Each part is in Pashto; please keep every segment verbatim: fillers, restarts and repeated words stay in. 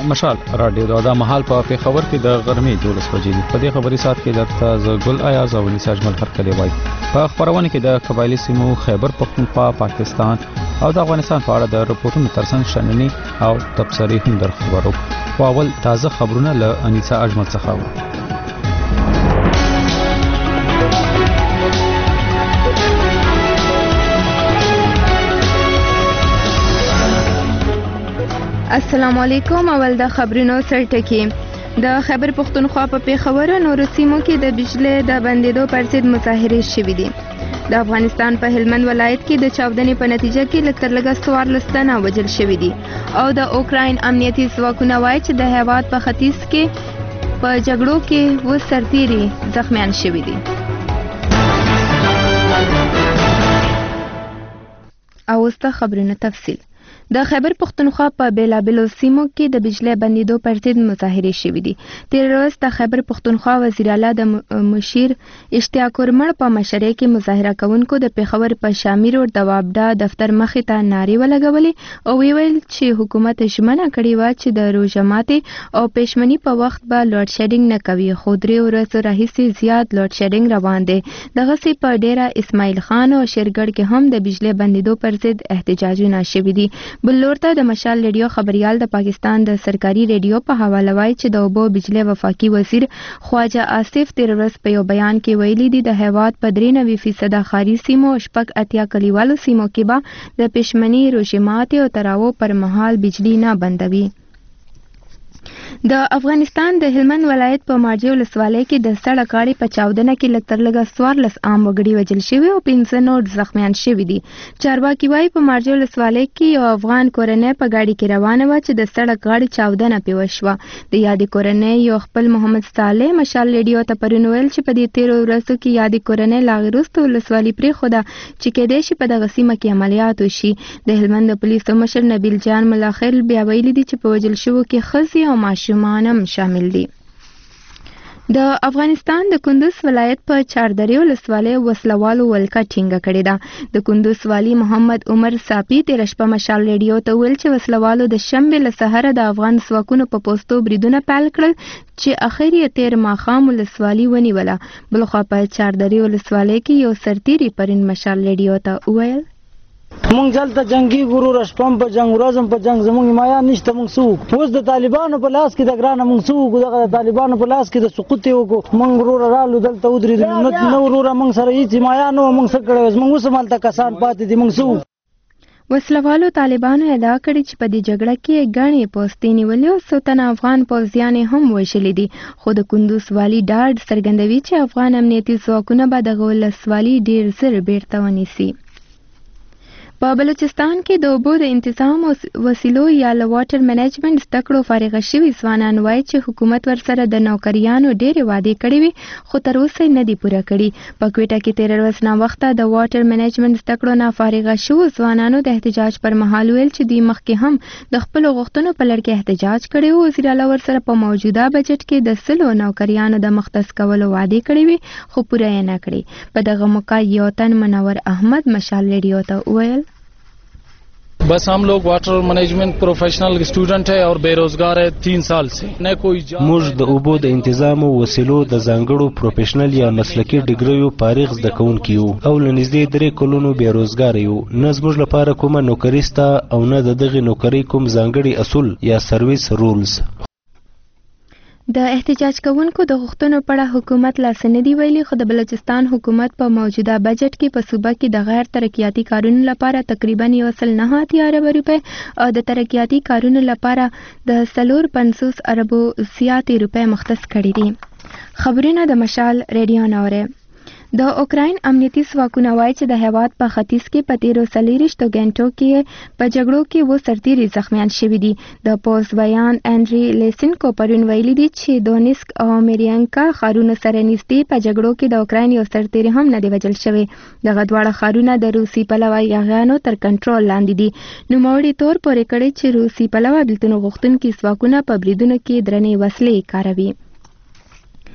مشال رادیو دا مهال په پیښور کې د غرمې دولس بجې دي. په دې خبري سات کې درته ز ګل ایاز او نثار اجمل هرکلی وای. په خبرونه کې د قبایلی سیمو خیبر پختونخوا، پاکستان او د افغانستان په اړه د رپورټونو ترڅنګ شننې او تبصرې هم در خبرو. او اول تازه خبرونه له نثار اجمل څخه. السلام علیکم. اول د خبرونو سرټکی. د خیبر پختونخوا په پیښور او نورو سیمو کې د بجلی د بندیدو پر ضد مظاهرې شوې دي. د افغانستان په هلمند ولایت کې د چاودنې په نتیجه کې لږ تر لږه څوارلس تنه وژل شوي دي او د اوکراین امنیتي ځواکونه وایي چې د هیواد په ختیځ کې په جګړو کې اووه سرتیري زخمیان شوي دي. او اوس د خبرونو تفصیل. د خیبر پختونخوا په بیلابیلو سیمو کې د بجلی بندیدو پر ضد مظاهرې شوې دي. تیر ورځ د خیبر پختونخوا وزیر اعلی د مشیر اشتیاق ورمړ په مشرۍ کې مظاهره کوونکو د پیښور په شامي روډ د وابډا دفتر مخې ته نارې ولګولې او ویل چې حکومت ژمنه کړې وه چې د روژه ماتې او پېشمني په وخت به لوډ شیډینګ نه کوي، خو درې ورځو راهیسې زیات لوډ شیډینګ روان دی. دغسې په ډیره اسماعیل خان او شیرګړ کې هم د بجلی بندیدو پر ضد احتجاجونه شوي دي. بل لور ته د مشال ریډیو خبريال د پاکستان د سرکاري ریډیو په حواله وایي چې د اوبو بجلی وفاقي وزیر خواجه آصف تیر ورځ په یو بیان کې ویلي دي د هیواد په درې نوي فیصده ښاري سیمو او شپږ اتیا کلیوالو سیمو کې به د پېشمني روژې ماتې او تراو پر مهال بجلی نه بندوي. د افغانستان د هلمند ولایت په مارجې ولسوالۍ کې د سړک غاړې په چاودنه کې لږ تر لږه څوارلس عام وګړي وژل شوي او پنځه نور زخمیان شوي دي. چارواکي وایي په مارجې ولسوالۍ کې یو افغان کورنۍ په گاډي کې روانه وه چې د سړک غاړې چاودنه پې وشوه. د یادې کورنۍ یو خپل محمد صالح مشال ریډیو ته پرون ویل چې په دې تیرو ورځو کې یادې کورنۍ له هغې وروسته ولسوالي پرېښوده چې کیدای شي په دغه سیمه کې عملیات وشي. د هلمند د پولیسو مشر نبیل جان ملاخیل بیا ویلي دي چې په وژل شوو کې ښځې او ماشومان هم شامل دي. د افغانستان د کندوز ولایت په چاردرې ولسوالۍ وسلوالو ولکه ټینګه کړې ده. د کندوز والي محمد عمر صافي تېره شپه مشال ریډیو ته ویل چې وسلوالو د شنبې له سهاره د افغان ځواکونو په پوستو بریدونه پیل کړل چې اخر یې تېر ماښام ولسوالي ونیوله. بلخوا په چاردرې ولسوالۍ کې یو سرتیري پرون مشال ریډیو ته وویل مونږ دلته جنگي ګرور شپم په جنگ ورځم په جنگ زمونږ حمایه نشته. مونږ سوق اوس د طالبانو په لاس کې د ګرانه مونږ سوق دغه د طالبانو په لاس کې د سقوط یو مونږ ورور رالو دلته ودرې نو ورور مونږ سره هیڅ حمایه نه مونږ څه کړو. مونږ اوس مالته کسان پاتې دي. مونږ سوق وسلوالو طالبانو ادعا کړې چې په دې جګړه کې ګڼې پوستې نیولې او څو تنه افغان پوځیان هم وژلي دي. خو د کندوز والي ډاډ څرګندوي چې افغان امنیتي ځواکونه به دغه ولسوالي ډېر ژر بیرته ونیسي. په بلوچستان کې د اوبو د انتظام او وسیلو یا له واټر منیجمنټ زده کړو فارغه شوي ځوانان وایي چې حکومت ورسره د نوکریانو ډېرې وعدې کړې وي خو تر اوسه یې نه دي پوره کړي. په کویټه کې تېره ورځ ناوخته د واټر منیجمنټ زده کړو نه فارغه شوو ځوانانو د احتجاج پر مهال ویل چې دوی مخکې هم د خپلو غوښتنو په لړ کې احتجاج کړی و. وزیر اعلی ورسره په موجوده بجټ کې د سلو نوکریانو د مختص کولو وعدې کړې وي خو پوره یې نه کړې. په دغه موقع یو تن منور احمد مشال ریډیو ته وویل बस हम लोग वाटर मैनेजमेंट प्रोफेशनल स्टूडेंट है और बेरोजगार है तीन साल से न कोई موږ د اوبو د انتظام او وسیلو د ځانګړو پروفیشنل یا مسلکي ډیګریو فارغ زده کوونکي یو او له نږدې درې کلونو بیروزګار یو. نه زموږ لپاره کومه نوکري سته او نه د دغې نوکرۍ کوم ځانګړي اصول یا سرویس رولز. د احتجاج کوونکو د غوښتنو په اړه حکومت لا څه نه دي ویلي خو د بلوچستان حکومت په موجوده بجټ کې په صوبه کې د غیر ترقیاتي کارونو لپاره تقریبا یو سل نهه اتیا اربه روپۍ او د ترقیاتي کارونو لپاره د څلور پنځوس اربو زیاتې روپۍ مختص کړي دي. خبرونه د مشال ریډیو نه اورئ. د اوکراین امنیتي ځواکونه وایي چې د هیواد په ختیځ کې په تیرو څلېرویشتو غنټو کې په جګړو کې اووه سرتیري زخمیان شوي دي. د پوځ بیان انډري لیسنکو پرون ویلي دي چې دونیسک او میرینکا ښارونو سره نږدې په جګړو کې د اوکراین یو سرتیري هم نه دی وژل شوی. دغه دواړه ښارونه د روسي پلوه یاغیانو تر کنټرول لاندې دي. نوموړي تور پورې کړی چې روسي پلوه بېلتون غوښتونکي ځواکونه په بریدونو کې درنې وسلې کاروي.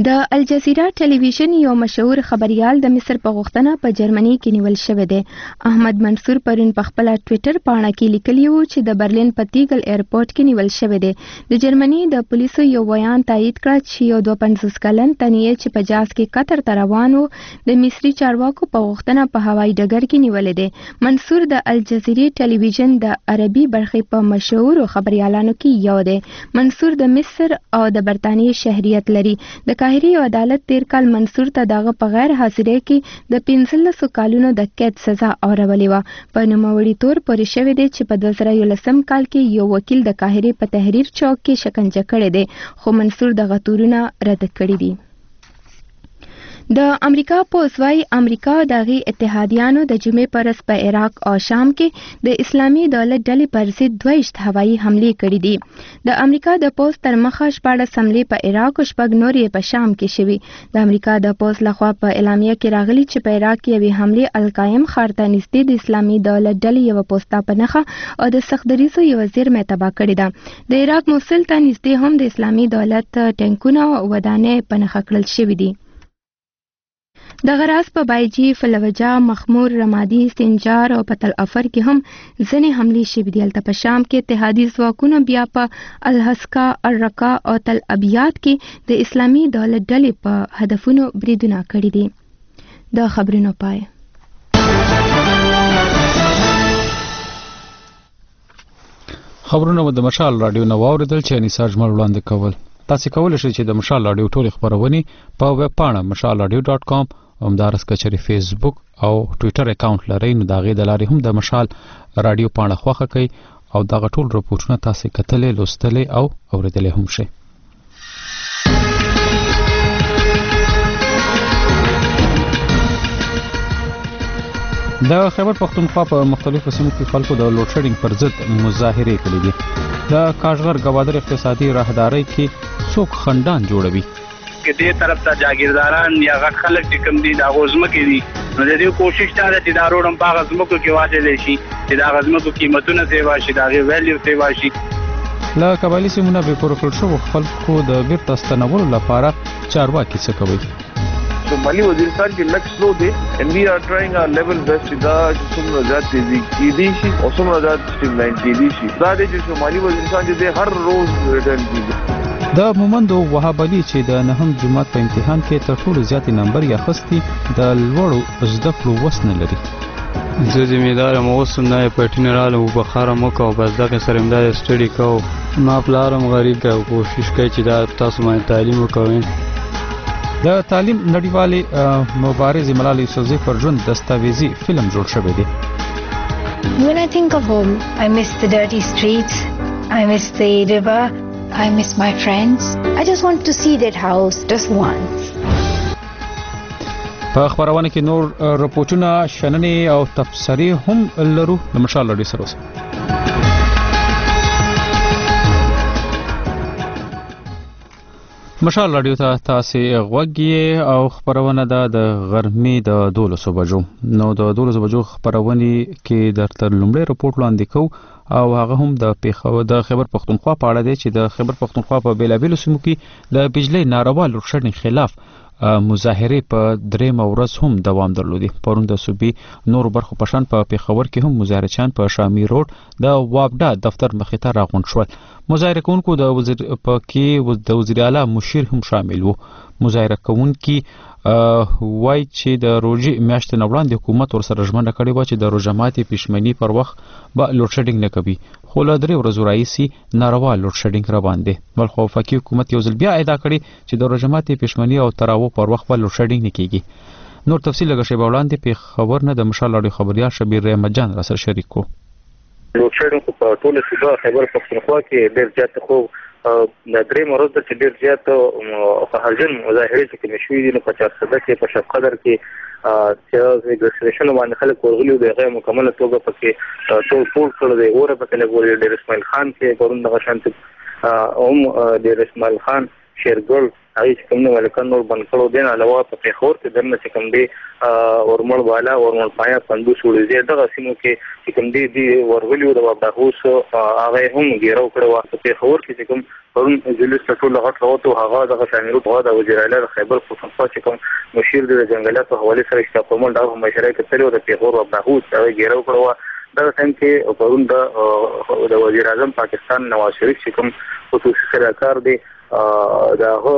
د الجزیره ټلویزیون یو مشهور خبريال د مصر په غوښتنه په جرمني کې نیول شوی دی. احمد منصور پرون په خپل ټوئیټر پاڼه کې لیکلی و چې د برلین په تیګل ایرپورټ کې نیول شوی دی. د جرمني د پولیسو یو بیان تایید کړ چې یو دوه پنځوس کلن تنې چې په جاز کې قطر ته روان و د مصري چارواکو په غوښتنه په هوایي ډګر کې نیولې دی. منصور د الجزیره ټلویزیون د عربي برخې په مشهور خبريالانو کې یو دی. منصور د مصر او د برتانیې شهریت لري. د قاهرې عدالت تیر کال منصور ته دغه په غیر حاضرۍ کې د پنځلسو کالونو د قید سزا اورولې وه. په نوموړي تور پورې شوی دی چې په دوه زره یولسم کال کې یو وکیل د قاهرې په تحریر چوک کې شکنجه کړی دی، خو منصور دغه تورونه رد کړي دي. د امریکا پولیس وايي امریکا دغه اتحادیانو د جمعې پر ورځ په عراق او شام کې د اسلامي دولت ډلې پر ضد دوه هوایي حملې کړې دي. د امریکا د پولیس تر مخه شپاړس حملې په عراق او شپږ نورې په شام کې شوي. د امریکا د پولیس لخوا په اعلامیه کې راغلي چې په عراق کې یوې حملې القایم ښار ته نږدې د اسلامي دولت ډلې یوه پوسته په نښه او د سخت دریځو یوه زیرمه تباه کړې ده. د عراق موصل ته نږدې هم د اسلامي دولت ټینکونه او ودانۍ په نښه کړل شوي دي. د غراس په بایجی، فلوجه، مخمور، رمادي، سنجار او په تل افر کې هم ځینې حملې شوې دي. هلته په شام کې اتحادي ځواکونو بیا په الحسکا، الرقا او تل ابیات کې د اسلامي دولت ډلې په هدفونو بریدونه کړي دي. د خبرونو پای. خبرونه د مشال رادیو نو اوریدل چې انیسا جمال وړاندې کول. تاسو کولی شئ چې د مشال رادیو ټول خبرونه په ویب پاڼه مشال رادیو ډاٹ کام همدارس کچري فیسبوک او ټوئیټر اکاونټ لرئ، نو داغه د لارې هم د مشال رادیو پاڼه خوښه کړئ او دغه ټول رپورټونه تاسو کتلې، لوستلې او اوریدلې هم شئ. د خیبر پختونخوا په مختلفو سیمو کې خلکو د لوډ شیډینګ پر ضد مظاهرې کړې دي. د کاشغر گوادر اقتصادي راهدارۍ کې څوک خندان جوړوي کې دې طرف ته جاګیرداران یا غټ خلک چې کوم دي دا غوزمه کې دي، نو د دې کوشش دا ده چې دا روډم په غزمکو کې واچول شي چې دا غزمکو قیمتونه سیوا شي، دا غي ویلیو سیوا شي. لا قبایلی سیمونه به پوره کړل شو خلکو د بیرته ستنولو لپاره چارواکي څه کوي. شمالي وزیرستان کې لک سلو دی and we are trying our level best چې دا چې څومره زیات تیزی کېدی شي او څومره زیات سټریملاین کېدی شي. دا دی چې شمالي وزیرستان چې هر روز ریټرن کېږي. د مومندو وهاب علي چې د نهم جماعت په امتحان کې تر ټولو زیاتې نمبر یا خستي د لوړو زده کړو وس نه لري. زه ذمہدار یم، اوس نه پټینه رااله او بخاره مکه او بس دغه سره امداد سټډي کوو. ما پلارم غریب دی او کوشش کوي چې دا تاسو باندې تعلیم وکوئ. د تعلیم نړیوالې مبارزې ملالۍ یوسفزۍ پر ژوند دستاویزي فلم جوړ شوی دی. When I think of home, I miss the dirty streets, I miss the river, I miss my friends. I just want to see that house just once. په خبرونه کې نور رپورټونه، شننې او تفسیری هم لرو. د مشال لري سره اوسه. مشال رادیو ته تاسو غوږی او خبرونه ده د غرمې د دولسو بجو. نو د دولسو بجو خبرونه کې درته لومړی رپورټ لاندې کوو او هغه هم د پیښور د خیبر پختونخوا په اړه دی چې د خیبر پختونخوا په بیلابیلو سیمو کې د بجلی ناروا لوډ شیډینګ خلاف مظاهره په درېم ورځ هم دوام درلودي. پرون د صوبې نور برخو پشان په پیښور کې هم مظاهرچان په شامی روډ د وابډا دفتر مخې ته راغونډ شول. مظاهره کوونکو د وزیر په کې د وزیر اعلی مشیر هم شامل وو. مظاهره کوونکي وای چې د روزي میاشتې نه وړاندې حکومت ورسره ژمنه کړې و چې د روزه ماتي پښمنۍ پر وخت به لوډ شیډینګ نه کوي، خو له درې ورځو راهیسې ناروا لوډ شیډینګ را باندې. بلخ وفاقي حکومت یو ځل بیا ادعا کړې چې د روزه ماتي پښمنۍ او تراو پر وخت به لوډ شیډینګ نه کیږي. نور تفصیل لږ شی وړاندې په خبر نه د مشال اړیو خبريال شبیر رحمت جان را سره شریک کو. لوډ شیډینګ په ټوله صوبه خیبر پختونخوا کې ډېر زیات خو د درې مرز د ډېر زیات فهرجن مظاهرې چې مشوي دي، نو په چارسده کې په شپ قدر کې چې ریګستریشن باندې خلک ورغلي د غیر مکمله توګه پکې ټول ټول کړل دی. اوره پکې لګولې ډېر اسماعیل خان کې پرون دغه شانت هم ډېر اسماعیل خان شیرګل هغه چې کوم ولکن نور بند کړو دین علاوه په پیښور کې دنه چې کوم دی ورمل والا ورمل پایا پندوس ولې دغه سیمو کې چې کوم دی دی ورغلیو د وبداهوس هغه هم ګیرو کړو په پیښور کې چې کوم پرون جلوس ټول غټ راوته هغه دغه شامل په د وزیر اعلی خیبر پختونخوا چې کوم مشیر د جنگلاتو حواله سره اشتراک کومل دا مشره کې تلو د پیښور وبداهوس هغه ګیرو کړو دا څنګه کې پرون د د وزیر اعظم پاکستان نواز شریف چې کوم خصوصي سلاکار دی دا هو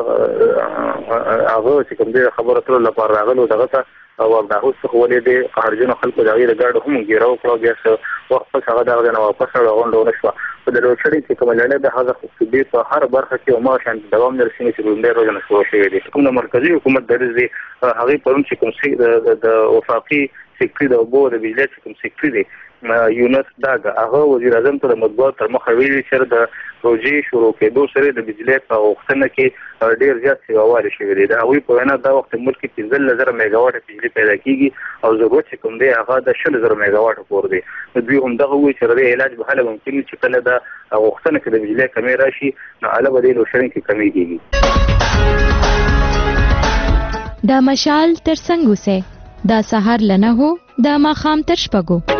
هغه چې کوم دی خبره تر لپاره راغلو دغه ته او دا اوس خو ولې د قهرجن خلکو د غیر ګاډ هم ګیرو کړو بیا څه وخت څخه هغه دغه نه واپس راغونډو نشو په د روشري چې کوم لړۍ د هغه خصوصي په هر برخه کې ما شان دوام درسینه چې ګوندې روزنه شو شوی دی کوم مرکزی حکومت درځي هغه پرون چې کوم څه د وفاقي سیکټری د اوبو د بجلی چې کوم سیکټری دی یونس داګه هغه وزیر اعظم ته د مطبوعات تر مخه ویلي چې د پروژې شروع کېدو سره د بجلی په وختنه کې ډیر زیات سیووالي شوی دی دا وی په وینا دا وخت ملک کې پنځه زره میگا واټ بجلی پیدا کیږي او ضرورت کوم دی هغه د شل زره میگا واټ پور دی دوی هم دغه وی چې د علاج به هله ممکن چې کله دا وختنه کې د بجلی کمی راشي نو علاوه د لوشرین کې کمی کیږي دا مشال تر څنګه وسه دا سحر لنه هو دا ماخام تر شپګو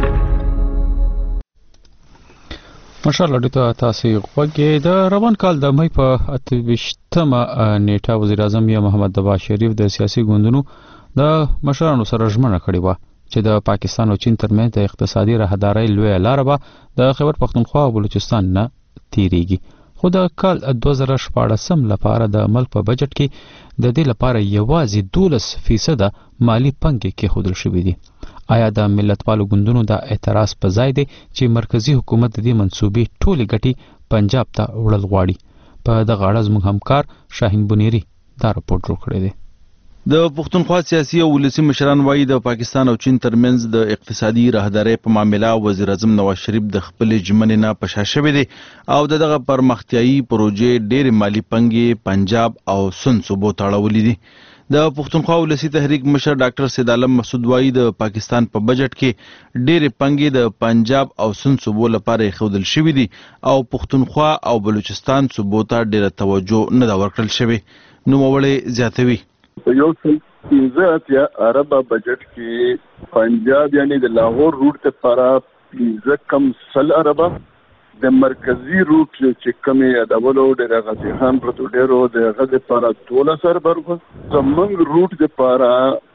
ماشاءالله ډیته تاسو غوږی د روان کال د مې په اتوشتمه نیټه وزیر اعظم یا محمد دبا شریف د سیاسي ګوندونو د مشرانو سره ژمنه کړې و چې د پاکستان او چین ترمنځ د اقتصادي راهدارۍ لوی لار به د خیبر پختونخوا او بلوچستان نه تیریږي خو د کال دوه زره شپاړسم لپاره د ملک په بجټ کې د دې لپاره یوازې دولس فیصد مالی پنګې کې خودل شوې دي آیا د ملتپالو ګوندونو د اعتراض په ځای دی چې مرکزی حکومت د دې منسوبې ټولې ګټې پنجاب ته وړل غواړي په دغه اړه زموږ همکار شاهین بنيري دا راپورټ جوړ کړی دی د پښتونخوا سیاسي او ولسی مشران وایي د پاکستان او چین ترمنځ د اقتصادي راهدارۍ په معاملې وزیر اعظم نواز شریف د خپل ژمنې نه پشا شوی دی او دغه پرمختیايي پروژې ډېر مالی پنګې پنجاب او سن صوبو ته اړولې دي د پښتونخوا ولسی تحریک مشر ډاکټر سید عالم مسعود وایي د پاکستان په بجټ کې ډېر پنګې د پنجاب او سن صوبو لپاره خودل شوی دي او پښتونخوا او بلوچستان صوبو ته ډېر توجه نه دا ورکړل شوی نو مولې زیاتوي یو څل پنځه اتیا عربه بجټ کې پنجاب یعنی د لاهور روټ لپاره پنځه کم سل عربه د مرکزی روټ چې کمې ادولو د غزي خان پروتو ډیرو د غزي لپاره ټوله سر برغو زمونږ روټ لپاره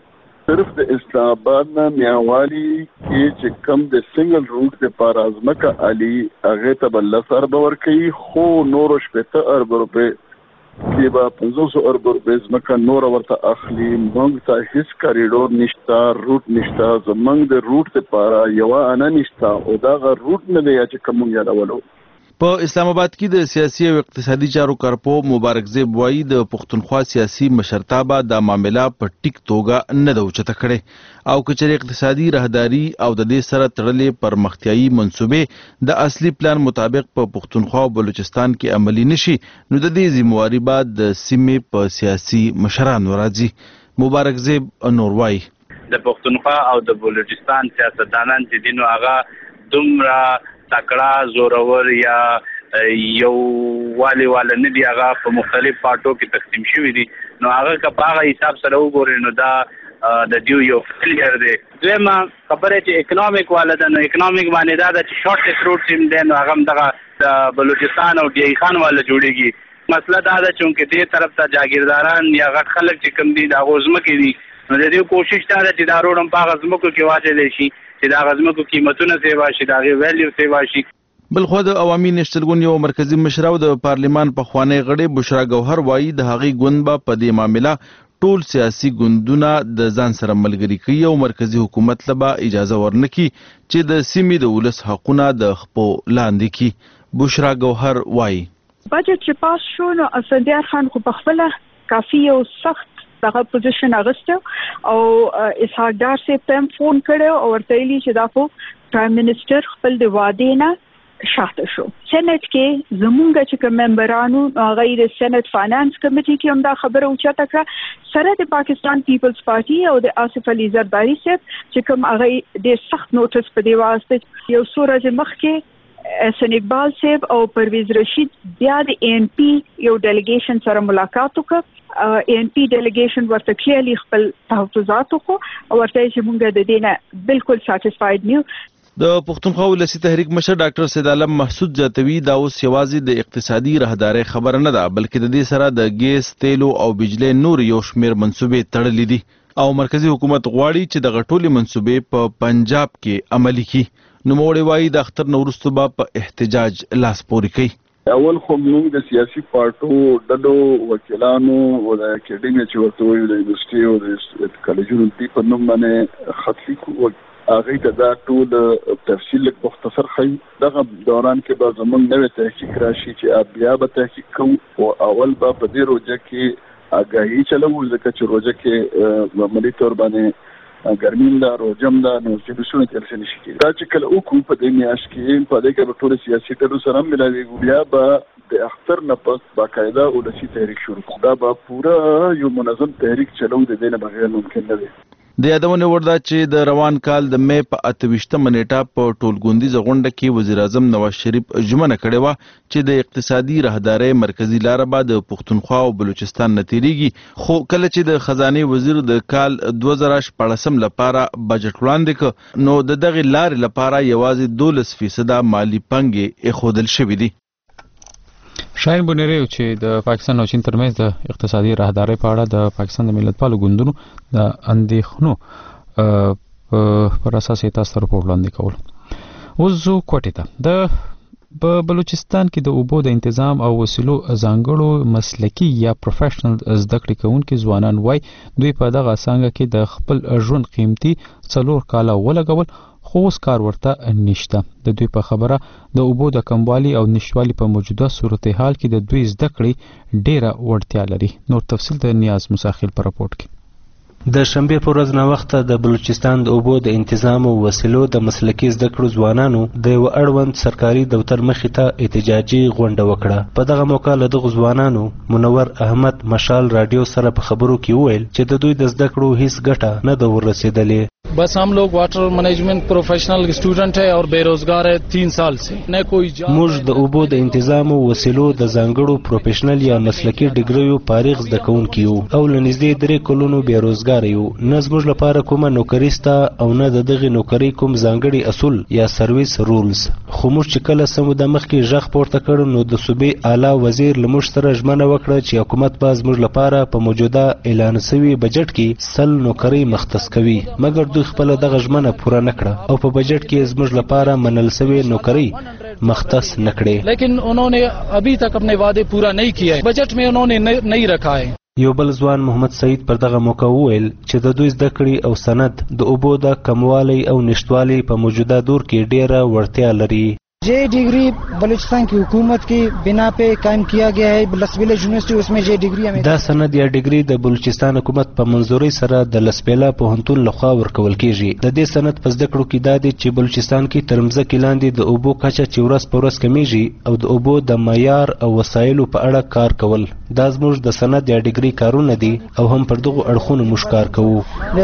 صرف د اسلام آباد نه میاوالی کې چې کم د سنگل روټ لپاره ازمکه علي هغه ته بل سر باور کوي خو نور شپته ارب روپے کې به پنځوس ارب روپے ازمکه نور ورته اخلي موږ ته هیڅ کریډور نشتا روټ نشتا زمونږ د روټ لپاره یو انا نشتا او دا غ روټ نه دی چې کوم یادولو په اسلام آباد کې د سیاسي او اقتصادي چارو کارپو مبارک زیب وایي د پښتونخوا سیاسي مشرتابه د معاملې په ټیک توګه نه د اوچته کړي او کچري اقتصادي راهداري او د دې سره تړلې پرمختیايي منصوبې د اصلي پلان مطابق په پښتونخوا او بلوچستان کې عملی نشي نو د دې ذمہواری بعد د سیمې په سیاسي مشرانو راځي مبارک زیب نور وایي د پښتونخوا او د بلوچستان سیاستدانان چې دینو هغه دومره تکړه زورور یا یو والی والا نه دی هغه په مختلف پارټو کې تقسیم شوی دي نو هغه که په هغه حساب سره وګورئ نو دا د دیو یو فیلیر دی دویمه خبره چې اکنامک والا ده نو اکنامک باندې دا چې شارټ روټ سیم دی نو هغه هم دغه بلوچستان او ډی خان والا جوړیږي مسله دا ده چې دې طرف ته جاگیرداران یا غټ خلک چې کم دي دا غوزمه کې دي نو د دې کوشش دا ده چې دا روډ هم په هغه ځمکو کې واچولی شي چې دا غزمکو قیمتونه سیوا شي دا غي ویلیو سیوا شي بل خو د عوامي نشتل ګوند یو مرکزی مشر او د پارلیمان په خوانی غړي بشرا ګوهر وایي د هغې ګوند په پدې معاملې ټول سیاسي ګوندونه د ځان سره ملګری کوي او مرکزی حکومت لبا اجازه ورنکي چې د سیمې د ولس حقونه د خپو لاندې کی بشرا ګوهر وایي بجټ چې پاس شو نو اسدیار خان خو په خپل کافي او سخت دغه پوزیشن اغسته او اسحاق ډار سي پم فون کړو او ورته ویلي چې دا خو پرایم منسٹر خپل د وعده نه شاته شو سېنات کې زمونږ چې کوم ممبرانو غیر سېنات فاینانس کمیټي کې هم دا خبره اوچته کړه سره د پاکستان پیپلز پارټي او د آصف علي زرداری صاحب چې کوم هغه د سخت نوټس په دی واسطه یو سورج مخ کې احسن اقبال صاحب او پرویز رشید بیا د ان پی یو ډیلیګیشن سره ملاقات وکړ. ان پی ډیلیګیشن ورته کلیرلی خپل تحفظات وکړو او ورته چې موږ د دینه بالکل ساتیسفاید نیو. د پښتونخوا ولسی تحریک مشر ډاکټر سید عالم محسود جاتوی دا اوس یوازې د اقتصادي راهدارۍ خبره نه ده بلکې د دې سره د ګیس تیلو او بجلی نور یو شمیر منصوبې تړلې دي او مرکزی حکومت غواړي چې د غټولې منصوبې په پنجاب کې عملي کړي. نو موړي وایي د اختر نورستو به په احتجاج لاس پورې کوي. اول خو موږ د سیاسي پارټو ډلو وکیلانو او د اکیډمي چې ورته وایي د یونیورسيټي او د کالجونو دی په نوم باندې خط لیکو هغه ته دا ټول تفصیل مختصر خي دغه دوران کې به زمونږ نوې تحقیق راشي چې بیا به تحقیق کوو او اول به په دې روزه کې اگاهي چلو ځکه چې روزه کې عملي تور باندې ګرمیم دا روزم دا نو چې څه نه ترسه نشي کېږي. دا چې کله وکړو په دې میاشت کې په دې کې ټول سیاسي ډلو سره ملایي بیا به د اختر نه پس باقاعده ولسی تحریک شروع کړو. دا به پورا یو منظم تحریک چلو د دې نه بغیر ممکن نه دی. د یادونه ورده چې د روان کال د مې په اتويشتمه نیټه په ټولګوندیزه غونډه کې وزیر اعظم نواز شریف ژمنه کړې وه چې د اقتصادي راهدارۍ مرکزی لاره به د پښتونخوا او بلوچستان نه تیریږي. خو کله چې د خزانه وزیر د کال دوه زره شپږ لپاره بجټ وړاندې کړ نو د دغه لارې لپاره یوازې دولس فیصد مالی پنګې ایښودل شوې دي. شاهین بونیری چې د پاکستان او چین ترمنځ د اقتصادي راهدارۍ په اړه د پاکستان د ملتپالو ګوندونو د اندېښنو پر اساس یې تاسو ته راپور وړاندې کول. اوس زه کوټې ته د په بلوچستان کې د اوبو د تنظیم او وسیلو ځانګړو مسلکي یا پروفیشنل زده کړې کوونکي ځوانان وای دوی په دغه څنګه کې د خپل ژوند قیمتي څلور کاله ولګول خو اوس کار ورته نشته. د دوی په خبره د اوبو د کموالي او نشټوالي په موجوده صورتحال کې د دوی زده کړې ډیره وړتیا لري. نور تفصیل د نیاز مساخیل په راپورټ کې. د شنبې پر ورځ ناوخته د بلوچستان د اوبو د تنظیم او وسیلو د مسلکي زده کړو ځوانانو د یو اړوند سرکاري دفتر مخې ته احتجاجي غونډه وکړه. په دغه موقع له دغو ځوانانو منور احمد مشال رادیو سره په خبرو کې وویل چې د دوی د زده کړو هیڅ ګټه نه ده ورسېدلې. बस हम लोग water management professional student है और बेरोजगार है तीन साल से न कोई موږ د اوبو د تنظیم او وسیلو د ځانګړو پروفیشنل یا مسلکي ډیګریو فارغ زده کوونکي یو او لنږدې درې کلونو بیروزګار یو. نه زموږ لپاره کومه نوکري سته او نه د دغې نوکرۍ کوم ځانګړي اصول یا سرویس رولز. خو موږ چې کله سمو د مخکې غږ پورته کړ نو د صوبې اعلی وزیر له موږ سره ژمنه وکړه چې حکومت به زموږ لپاره په موجوده اعلان شوي بجټ کې سل نوکرۍ مختص کوي مګر دوی خپل دغه ژمنه پوره نه کړه او په بجټ کې زموږ لپاره منل شوی نوکرۍ مختص نه کړې. لیکن انہوں نے ابھی تک اپنے وعدے پورا نہیں کیا ہے بجٹ میں انہوں نے نہیں رکھا ہے. یو بل ځوان محمد سعید پر دغه موقع وویل چې د دوی زده کړې او سند د اوبو د کموالي او نشټوالي په موجوده دور کې ډیره وړتیا لري. जे डिग्री बलूचिस्तान की हुकूमत की बिना पे कायम किया गया है लसबेला यूनिवर्सिटी उसमें जे डिग्री हमें دا سند یا ډیګري د بلوچستان حکومت په منځوري سره د لسبیلا پوهنتون لخوا ورکول کیږي. د دې سند په زده کړو کې دا دی چې بلوچستان کې تر مځکې لاندې د اوبو کچه چې ورځ په ورځ کمیږي او د اوبو د معیار او وسایلو په اړه کار کول دا زموږ د سند یا ډیګري کارونه دي او هم پر دغو اړخونو موږ کار کوو.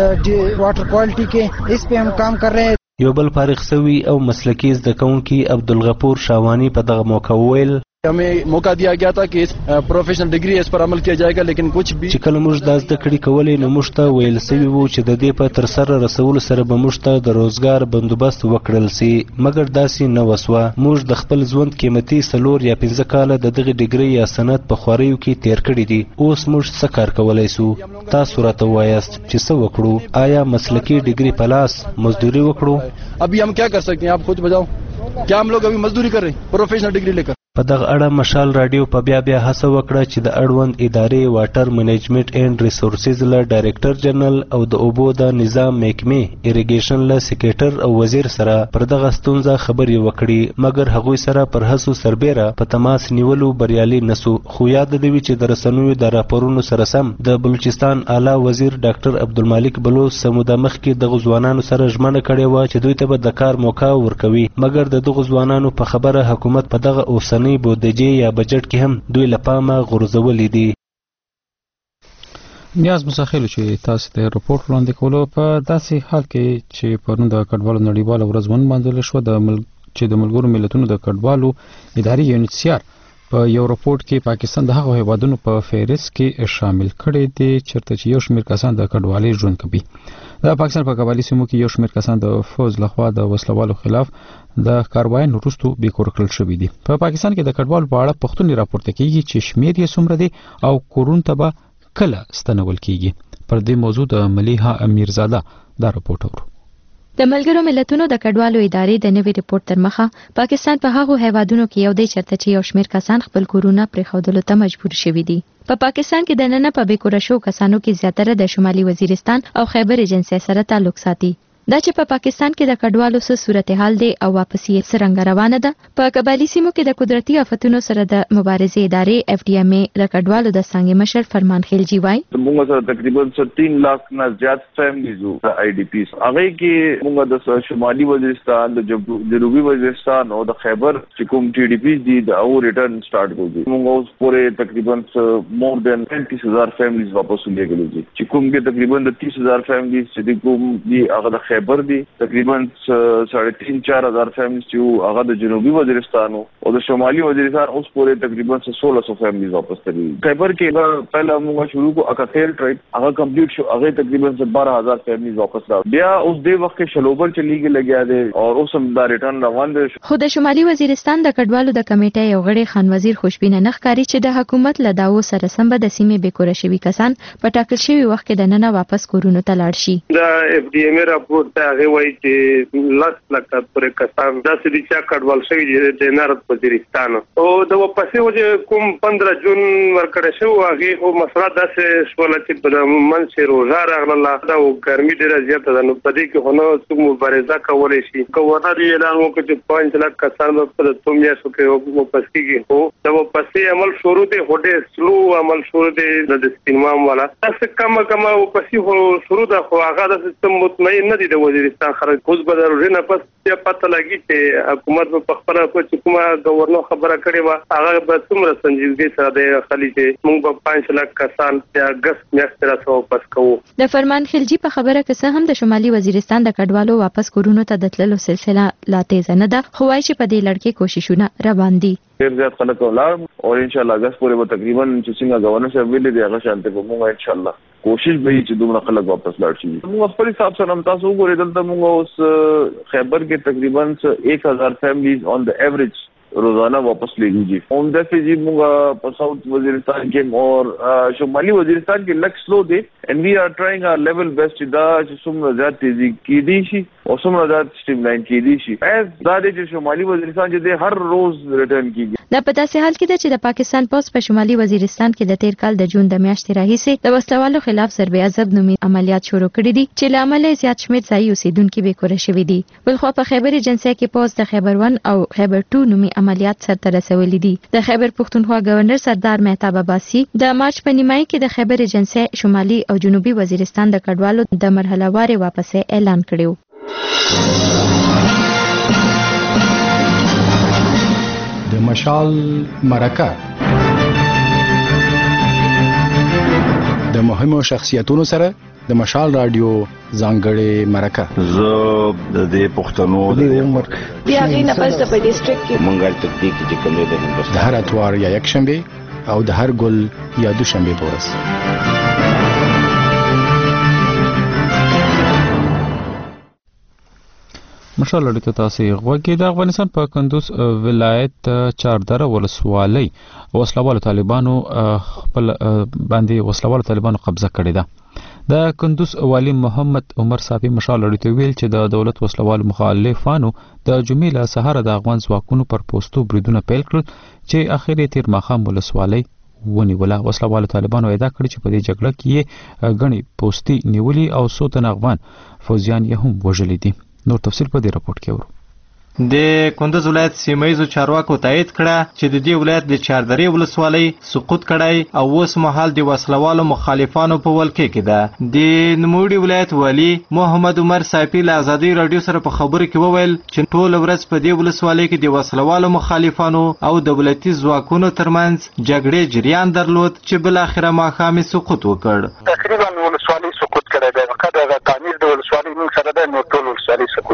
واټر کوالټي کې اس په هم کام کر رہے. یو بل فارغ سوي او مسلکي زده کوونکي عبدالغفور شاوانی په دغه موقع وویل हमें मौका दिया गया था कि इस प्रोफेशनल डिग्री इस पर अमल किया जाएगा लेकिन कुछ भी چې کله موږ د زده کړې کولې نو موږ ته ویل سوي وو چې د دې په تر سره رسولو سره به موږ ته د روزګار بندوبست وکړل سي مګر داسې نه وسوه. موږ د خپل ژوند قیمتي څلور یا پنځه کاله د دغه ډیګري یا سند په خواریو کې تیر کړي دي. اوس موږ څه کار کولی سو؟ تاسو راته وایاست چې څه وکړو؟ آیا مسلکي ډیګري په لاس مزدوري وکړو؟ ابھی हम क्या कर सकते हैं आप खुद बताओ क्या हम लोग अभी मजदूरी कर रहे हैं प्रोफेशनल डिग्री लेकर. په دغه اړه مشال رادیو په بیا بیا هڅه وکړه چې د اړوند ادارې واټر منیجمنت اینڈ ریسورسز له ډایریکټر جنرال او د اوبو د نظام محکمې اریګیشن له سیکریټر او وزیر سره پر دغه ستونزه خبرې وکړي مګر هغوی سره پر هڅو سربیره په تماس نیولو بریالي نسو. خو یاد دی چې د رسنیو د راپورونو سره سم د بلوچستان اعلی وزیر ډاکټر عبدالمالک بلوچ سموده مخکې دغه ځوانانو سره ژمنه کړې وه چې دوی ته به د کار موقع ورکوي مګر د دغه ځوانانو په خبره حکومت په دغه اوسنۍ بودجې یا بجټ کې هم دوی له پامه غورځولي دي. نیاز مساخیلو چې تاسو ته راپورټ وړاندې کولو په داسې حال کې چې پرون د کډوالو نړیواله ورځ ونمانځل شوه د چې د ملګرو ملتونو د کډوالو اداري یونیسیار په یو راپورټ کې پاکستان د هغو هیوادونو په فهرست کې شامل کړي دي چېرته چې یو شمېر کسان د کډوالۍ ژوند کوي. د پاکستان په قبایلي سیمو کې یو شمېر کسان د فوج لخوا د وسلوالو خلاف د کاروایانو وروسته بیکور کړل شوي دي. په پاکستان کې د کډوالو په اړه پوښتنې راپورته کیږي چې شمېر یې څومره دی او کورونو ته به کله ستنول کیږي. پر دې موضوع د ملیحه امیرزاده دا راپورټ اورو. د ملګرو ملتونو د کډوالو ادارې د نوي ریپورت تر مخه پاکستان په هغو هیوادونو کې یو دی چرته چې یو شمېر کسان خپل کورونه پرېښودلو ته مجبور شوي دي. په پاکستان کې د نن په بیکوره شو کسانو کې زیاتره د شمالي وزیرستان او خیبر ایجنسۍ سره تعلق ساتي. دا چې په پا پاکستان کې د کډوالو څه صورتحال دی او واپسي څرنګه روانه ده. په قبایلي سیمو کې د قدرتي آفتونو سره د مبارزې ادارې اف ډي ام اي د کډوالو د څنګه مشر فرمان خلجي وایي موږ سره تقریبا تین لاک نه زیات فیملیز او آی ډي پیز هغه کې موږ د شمالي وزیرستان د جنوبي وزیرستان او د خیبر چې کوم ټي ډي پیز دي د او ریټرن سٹارټ کوي. موږ اوس پورې تقریبا مور دین تینتیس هزار فیملیز واپس ولېږلي دي چې کوم کې تقریبا د تیس هزار فیملیز چې کوم دي هغه د خیبر دي تقریبا ساڑھے تین چار ہزار فیملیز چې هغه د جنوبي وزیرستان او د شمالي وزیرستان اوس پورې تقریبا سولہ سو فیملیز واپس تللی. خیبر کې پہلا موږ شروع کو اکاخیل ټریک هغه کمپلیټ شو هغه تقریبا بارہ ہزار فیملیز واپس راو بیا اوس د وخت کې شلوبر چلیږي لګیا دي او اوس هم دا ریټرن روان دي. خو د شمالي وزیرستان د کډوالو د کمیټې یو غړي خان وزیر خوشبینه نخکاری چې د حکومت له داو سره سم به د سیمې بیکوره شوي کسان په ټاکل شوي وخت کې د نن واپس کورونو ته لاړ شي. دا اف ډي ام راپورټ ته وایي چې لاس لکه پرې کسان داسې دي چې کډوال شوي دي د نارت وزیرستان او د واپسې وجه کوم پندرہ جون ورکړی شو هغې خو مسله داسې شوله چې په منځ روژه راغله دا ګرمي ډېره زیاته ده نو په دې کې خو نه څوک مبارزه کولی شي. ګورنر یې اعلان وکړ چې پنځ لک کسان به په څو میاشتو کې واپس کېږي خو د واپسې عمل شروع دی خو ډېر سلو عمل شروع دی د سپینمام والا داسې کمه کمه واپسې خو شروع ده خو هغه داسې مطمئن نه دي د وزیرستان خلک. اوس به د روژې نه پس بیا پته لګي چې حکومت به په خپله چې کومه ګورنر خبره کړې وه هغه به څومره سنجیدګۍ سره دی خلي چې موږ به پنځ لک کسان د اګست میاشتې راڅخه واپس کوو. د فرمان خلجي په خبره که څه هم د شمالي وزیرستان د کډوالو واپس کورونو ته د تللو سلسله لا تیزه نه ده خو وایي چې په دې لړ کې کوششونه روان دي. ډېر زیات خلک ولاړ او ان شاء الله اګست پورې به تقریبا چې څنګه گورنر صاحب ویلي دی هغه شانته به موږ ان شاء الله کوشش به چې دومره خلک واپس لاړ شي. موږ خپل حساب سره هم تاسو وګورئ دلته موږ اوس خیبر کې تقریبا ایک ہزار فیملیز آن د ایوریج روزانہ واپس لے لیجیے. عمدہ سے جی موږ په ساؤتھ وزیرستان کې او شمالي وزیرستان کې لک سلو دی and we are trying our level best دا چې څومره زیات تیزی کېدی شي او څومره زیات سټریم لاین کېدی شي از دا د شمالي وزیرستان چې د هر روز ریټرن کیږي. دا په داسې حال کې ده چې د پاکستان پولیس په شمالي وزیرستان کې د تیر کال د جون د میاشتې راهیسې د وسلوالو خلاف ضرب عذاب نومي عملیات شروع کړي دي چې له امله زیات شمېر ځایي اوسیدونکي بیکوره شوي دي. بلخوا په خیبر ایجنسۍ کې پولیس د خیبر ون او خیبر ټو نومي عملیات سرته رسولي دي. د خیبر پښتونخوا گورنر سردار مهتاب عباسي د مارچ په نیمایي کې د خیبر ایجنسۍ شمالي او جنوبي وزیرستان د کډوالو د مرحله وارې واپسې اعلان کړی و. د مشال مرکه د مهمو شخصیتونو سره د مشال رادیو ځانګړې مرکه زه د دې پښتنو د عمر بیا غي نه پس په ډیسټریکټ کې منګل تکتیک چې کومه ده د هر اتوار یا یک شنبه او د هر ګل یا دوشنبه پورس. مشال لړۍ تاسو غوږی د افغانستان په کندوز ولایت چاردره ولسوالۍ وسلوالو طالبانو خپل باندې وسلوالو طالبانو قبضه کړې ده. د کندوز والی محمد عمر صافي مشال لړۍ ته ویل چې د دولت وسلوالو مخالفانو د جمعې له سهار د افغان ځواکونو پر پوسټو بریدونه پیل کړل چې اخیری تیر ماښام ولسوالۍ ونیوله. وسلوالو طالبانو ادعا کړې چې په دې جګړه کې غني پوسټي نیولي او څو تن افغان فوجیان یې هم وژلي دي. نور تفصیل په دې راپورټ کې ورو. د کندوز ولایت سیمایي چارواکو تایید کړه چې د دې ولایت د چاردرې ولسوالۍ سقوط کړی او اوس مهال د وسلوالو مخالفانو په ولکې کې ده. د نوموړي ولایت والی محمد عمر صافي له ازادي رادیو سره په خبرو کې وویل چې ټول ورځ په دې ولسوالۍ کې د وسلوالو مخالفانو او دولتي ځواکونو ترمنځ جګړې جریان درلود چې بل اخره ماښام سقوط وکړ. تقریبا ولسوالۍ سقوط کړی دی. کله د تعمیر د ولسوالۍ موږ سره د نو ټول ولسوالۍ سقوط ده.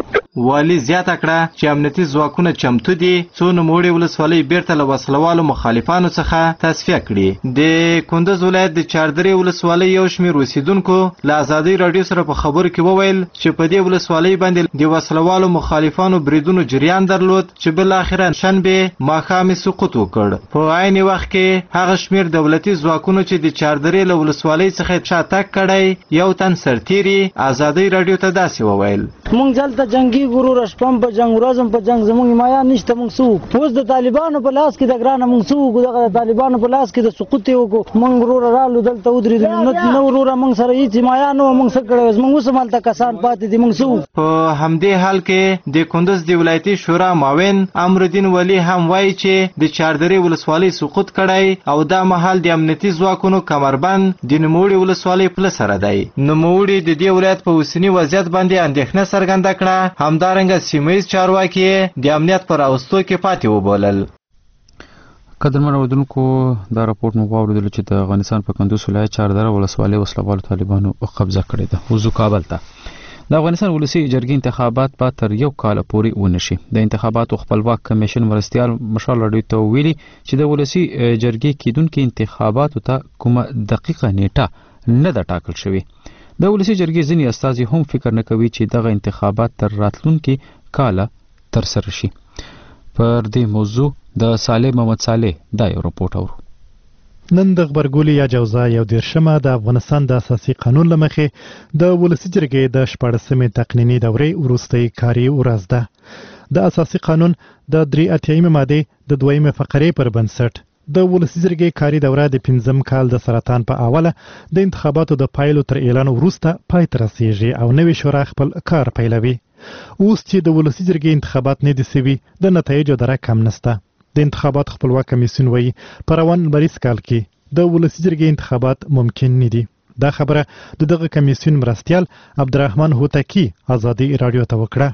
والي زیاته کړه چې امنیتي ځواکونه چمتو دي څو نوموړي ولسوالۍ بیرته له وسلوالو مخالفانو څخه تصفیه کړي. د کندوز ولایت د چاردرې ولسوالۍ یو شمېر اوسیدونکو له ازادۍ راډیو سره په خبرو کې وویل چې په دې ولسوالۍ باندې د وسلوالو مخالفانو بریدونو جریان درلود چې بالاخره شنبه ماښام سقوط وکړ. په عین وخت کې هغه شمېر دولتي ځواکونو چې د چاردرې له ولسوالۍ څخه شاتګ کړی یو تن سرتیري ازادۍ راډیو ته داسې وویل: مونږ دلته جنگي ګرو شپم په جنگ ورځم په جنگ زموږ حمایه نشته. مونږ څوک اوس د طالبانو په لاس کې د ګرانه مونږ څوک دغه طالبانو په لاس کې د سقوط وکړو. مونږ ورور رالو دلته ودرېدو نو ورور مونږ سره هیڅ حمایه نه مونږ څه کړی مونږ اوس مالته کسان پاتې دي. مونږ څوک په همدې حال کې د کندوز د ولایتي شورا معاون امرالدین ولی هم وایي چې د چاردرې ولسوالۍ سقوط کړی او دا مهال د امنیتي ځواکونو کمربند د نوموړي ولسوالۍ پله سره دی. نوموړي د دې ولایت په اوسني وضعیت باندې اندېښنه څرګنده کړه. همدارنګه سیمه ییز چارواکي د امنیت پر اوستو کې پاتې وبولل. قدرمن اوریدونکو دا راپورټ مو واوریدل چې د افغانستان په کندوز ولایت چاردره ولسوالۍ وسلوالو طالبانو قبضه کړې ده. وزو کابل ته د افغانستان ولسی جرګې انتخابات به تر یو کال پورې ونشي. د انتخاباتو خپلواک کمیشن مرستیال مشال راډیو ته ویلي چې د ولسی جرګې کیدونکو انتخاباتو ته کومه دقیقه نیټه نه ده ټاکل شوې. د ولسی جرګې ځینې استازي هم فکر نه کوي چې دغه انتخابات تر راتلونکي کال تر سره شي. پر دې موضوع د صالح محمد صالح دا یو راپورټ اورو. نن د غبرګولي یا جوزا یو دیرشمه د افغانستان د اساسي قانون لمخې د ولسی جرګې د شپاړسمې تقنیني دورې وروستۍ کاري ورځ ده. د اساسي قانون د درې اتیایمې مادې د دویمې فقرې پر بنسټ د ولسی جرګې کاري دوره د پنځم کال د سرطان په اوله د انتخاباتو د پایلو تر اعلان وروسته پای ته رسیږي او نوې شورا خپل کار پیلوي. اوس چې د ولسی جرګې انتخابات نه دي سوي د نتایجو دره کم نسته. د انتخابات خپلواک کمیسیون وایي په روان لمریز کال کې د ولسی جرګې انتخابات ممکن نه دي. دا خبره د دغه کمیسیون مرستیال عبدالرحمن هوتکی ازادي راډیو ته وکړه.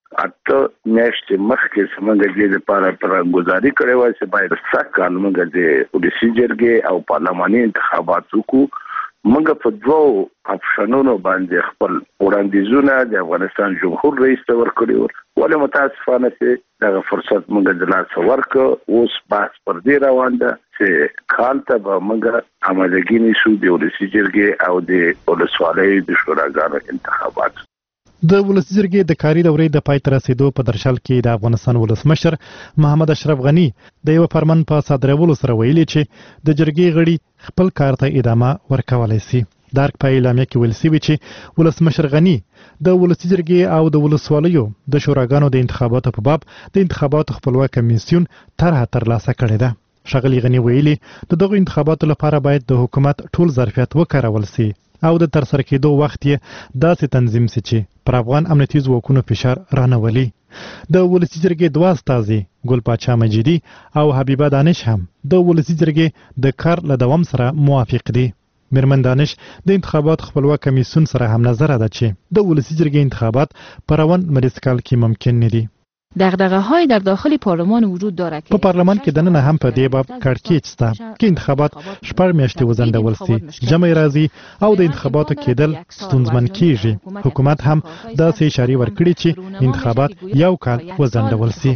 اته میاشتې مخکې څنګه د لپاره پرګزاري کړې و چې باید سخت قانون د ولسی جرګې او پارلماني انتخابات وکړو. موږ په دوو اپشنونو باندې خپل وړاندیزونه د افغانستان جمهور رئیس ته ورکړي ول. ولې متاسفانه چې دغه فرصت موږ د لاس ورکړ. اوس بحث پر دې روان ده چې کال ته به موږ امادګي نیسو د ولسی جرګې او د ولسوالۍ د شوراګانو انتخابات. د ولسی جرګې د کاري دورې د پای ته رسیدو په درشل کې د افغانستان ولسمشر محمد اشرف غنی د یو فرمان په صادرولو سره ویلي چې د جرګې غړي خپل کار ته ادامه ورکولای شي. دارک په اعلامیه کې ویل شوی چې ولسمشر غنی د ولسی جرګې او د ولسوالیو د شوراګانو د انتخاباتو په باب د انتخاباتو خپلواک کمیسیون طرحه ترلاسه کړې ده. ښاغلي غنی ویلي د دغو انتخاباتو لپاره باید د حکومت ټول ظرفیت وکارول شي او د ترسره کېدو وخت یې داسې تنظیم شي چې پر افغان امنیتي ځواکونو فشار رانولي. د ولسی جرګې دوه استازي ګل پاچا مجیدي او حبیبه دانش هم د ولسی جرګې د کار له دوام سره موافق دي. میرمن دانش د انتخابات خپلواک کمیسیون سره هم نظر ده چې د ولسی جرګې انتخابات په روان مریض کال کې ممکن نه دي. دغدغه های در داخل پارلمان وجود دارد په پارلمان کې دننه هم په دې باب کړکېچ شته چې انتخابات شپږ میاشتې وځنډول شي. جمع راځي او د انتخاباتو کېدل ستونزمن کیږي. حکومت هم داسې اشارې ورکړي چې انتخابات یو کال وځنډول شي.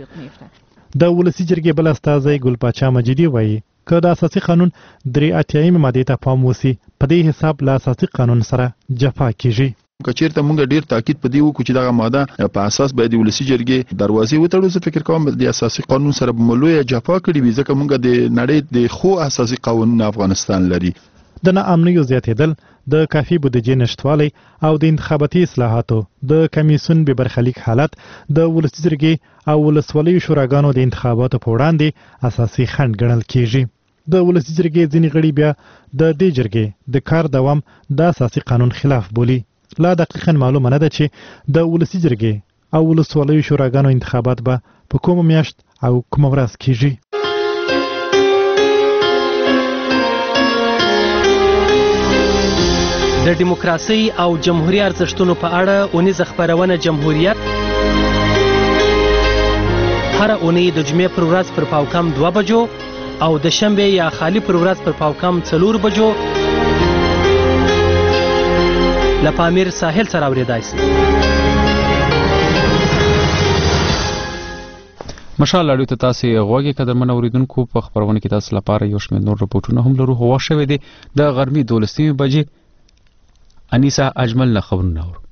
د ولسی جرګې بل استازی ګل پاچا مجیدي وایي که د اساسي قانون درې اتیایمې مادې ته پام وشي په دې حساب له اساسي قانون سره جفا کیږي. کچیرته مونږ ډیر تاکید پدې وکړو چې دغه ماده په اساس باید د ولسی جرګې دروازې وتړو. زه فکر کوم د اساسي قانون سره ملوي جفا کړي وي ځکه مونږ د نړۍ د خو اساسي قانون افغانستان لري. د ناامنیو زیاتېدل د کافي بودیجې نشټوالی او د انتخاباتي اصلاحاتو د کمیسیون به برخلیک حالت د ولسی جرګې او ولسوالیو شوراګانو د انتخاباتو په وړاندې اساسي خنډ ګڼل کیږي. د ولسی جرګې ځینې غړي بیا د دې جرګې د کار دوام د اساسي قانون خلاف بولي. لا دقیقاً معلومه نه ده چې د ولسی جرګې او ولسوالیو شوراګانو انتخابات به په کومه میاشت او کومه ورځ کیږي. د دیموکراسي او جمهوریت ارزښتونو په اړه اونیزه خپرونه جمهوریت هر اونۍ د جمعې پر ورځ پر پاوکم دوه بجو او د شنبې یا خالی پر ورځ پر پاوکم څلور بجو له پامیر ساحل سره اورېدای شي. مشال اړیو ته تاسو غوږی قدرمن اوریدونکو په خبرونه کې تاسو لپاره یو شمېر نور رپورټونه هم لرو. هوا شوې دي د غرمې دولسمې بجې. انیسا اجمل نه خبرونه اورو.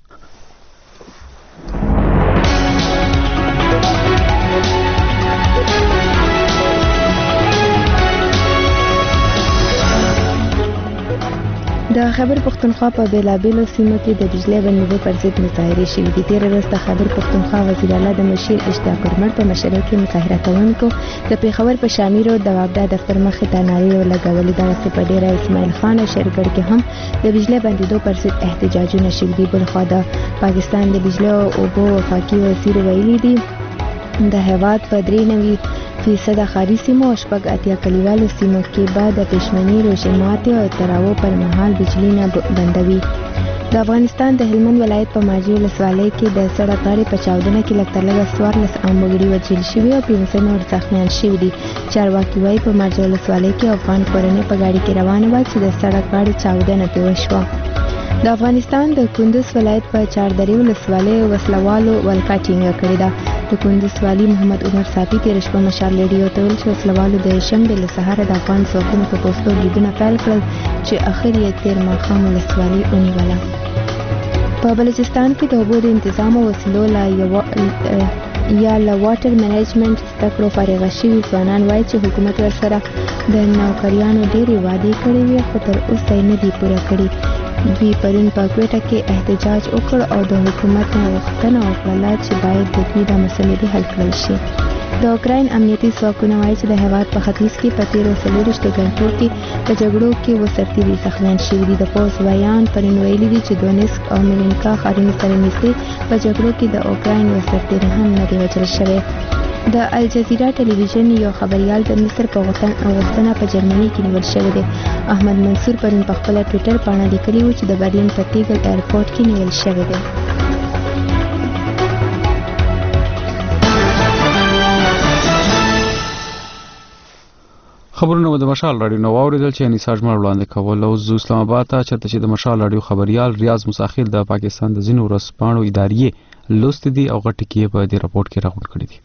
د خیبر پښتونخوا په بیلابیلو سیمو کې د بجلی بندېدو پر ضد مظاهرې شوې دي. تېره ورځ د خیبر پښتونخوا وزیر اعلی د مشیر اشتیاق پرمړ په مشرۍ کې مظاهره کوونکو د پېښور په شامي روډ د وابډا دفتر مخې ته نارې ولګولې. دغسې په ډېره اسماعیل خان او شیرګړ کې هم د بجلی بندېدو پر ضد احتجاجونه شوي دي. بلخوا د پاکستان د بجلی او اوبو وفاقي وزیر ویلي دي د هېواد په درې نوي فیصده ښاري سیمو او شپږ اتیا کلیوالو سیمو کې به د پېشمني روژې ماتې او تراو پر مهال بجلي نه بندوي. د افغانستان د هلمند ولایت په ماجی ولسوالۍ کې د سړک غاړې په چاودنه کې لږ تر لږه څوارلس عام وګړي وژل شوي او پنځه نور زخمیان شوي دي. چارواکي وایي په ماجی ولسوالۍ کې افغان کورنۍ په ګاډي کې روانه وه چې د سړک غاړې چاودنه پرې وشوه. د افغانستان د کندز ولایت په چاردرې ولسوالۍ وسلوالو ولکه ټینګه کړې ده. د کندز والي محمد عمر صافي تېره شپه مشال ریډیو ته ویل چې وسلوالو د شنبې له سهاره د افغان ځواکونو په پوستو بریدونه پیل کړل چې اخر یې تېر ماښام ولسوالي ونیوله. په بلوچستان کې د اوبو د انتظام او وسیلو لا یا له واټر منیجمنټ زده کړو فارغه شوي ځوانان وایي چې حکومت ورسره د نوکریانو ډېرې وعدې کړې وې خو تر اوسه یې نه دي پوره کړي. دوی پرون په کوټه کې احتجاج وکړ او د حکومت نه غوښتنه وکړه چې باید د دوی دا مسلې دې حل کړل شي. د اوکراین امنیتي ځواکونه وایي چې د هېواد په ختیځ کې په تېرو څلوېښتو غنټو کې په جګړو کې اووه سرتیري زخمیان شوي دي. د پوځ ویان پرون ویلي دي چې دونیسک او ملینکا ښارونو سره نږدې په جګړو کې د اوکراین یو سرتیری هم نه دی وژل شوی. د الجزیره ټلویزیون یو خبریال د مصر په غوښتنه په جرمني کې نیول شوی دی. احمد منصور پرون په خپله ټویټر پاڼه لیکلي و چې د برلین په تیګل ایرپورټ کې نیول شوی دی. خبرونه د مشال راډیو نو واوریدل چې انیسا اجمل وړاندې کول. او زه اسلام آباد ته چرته چې د مشال راډیو خبریال ریاض مساخیل د پاکستان د ځینو ورځپاڼو ادارې لوست دي او غټ کې په دې راپورټ کې راغونډ کړی دي.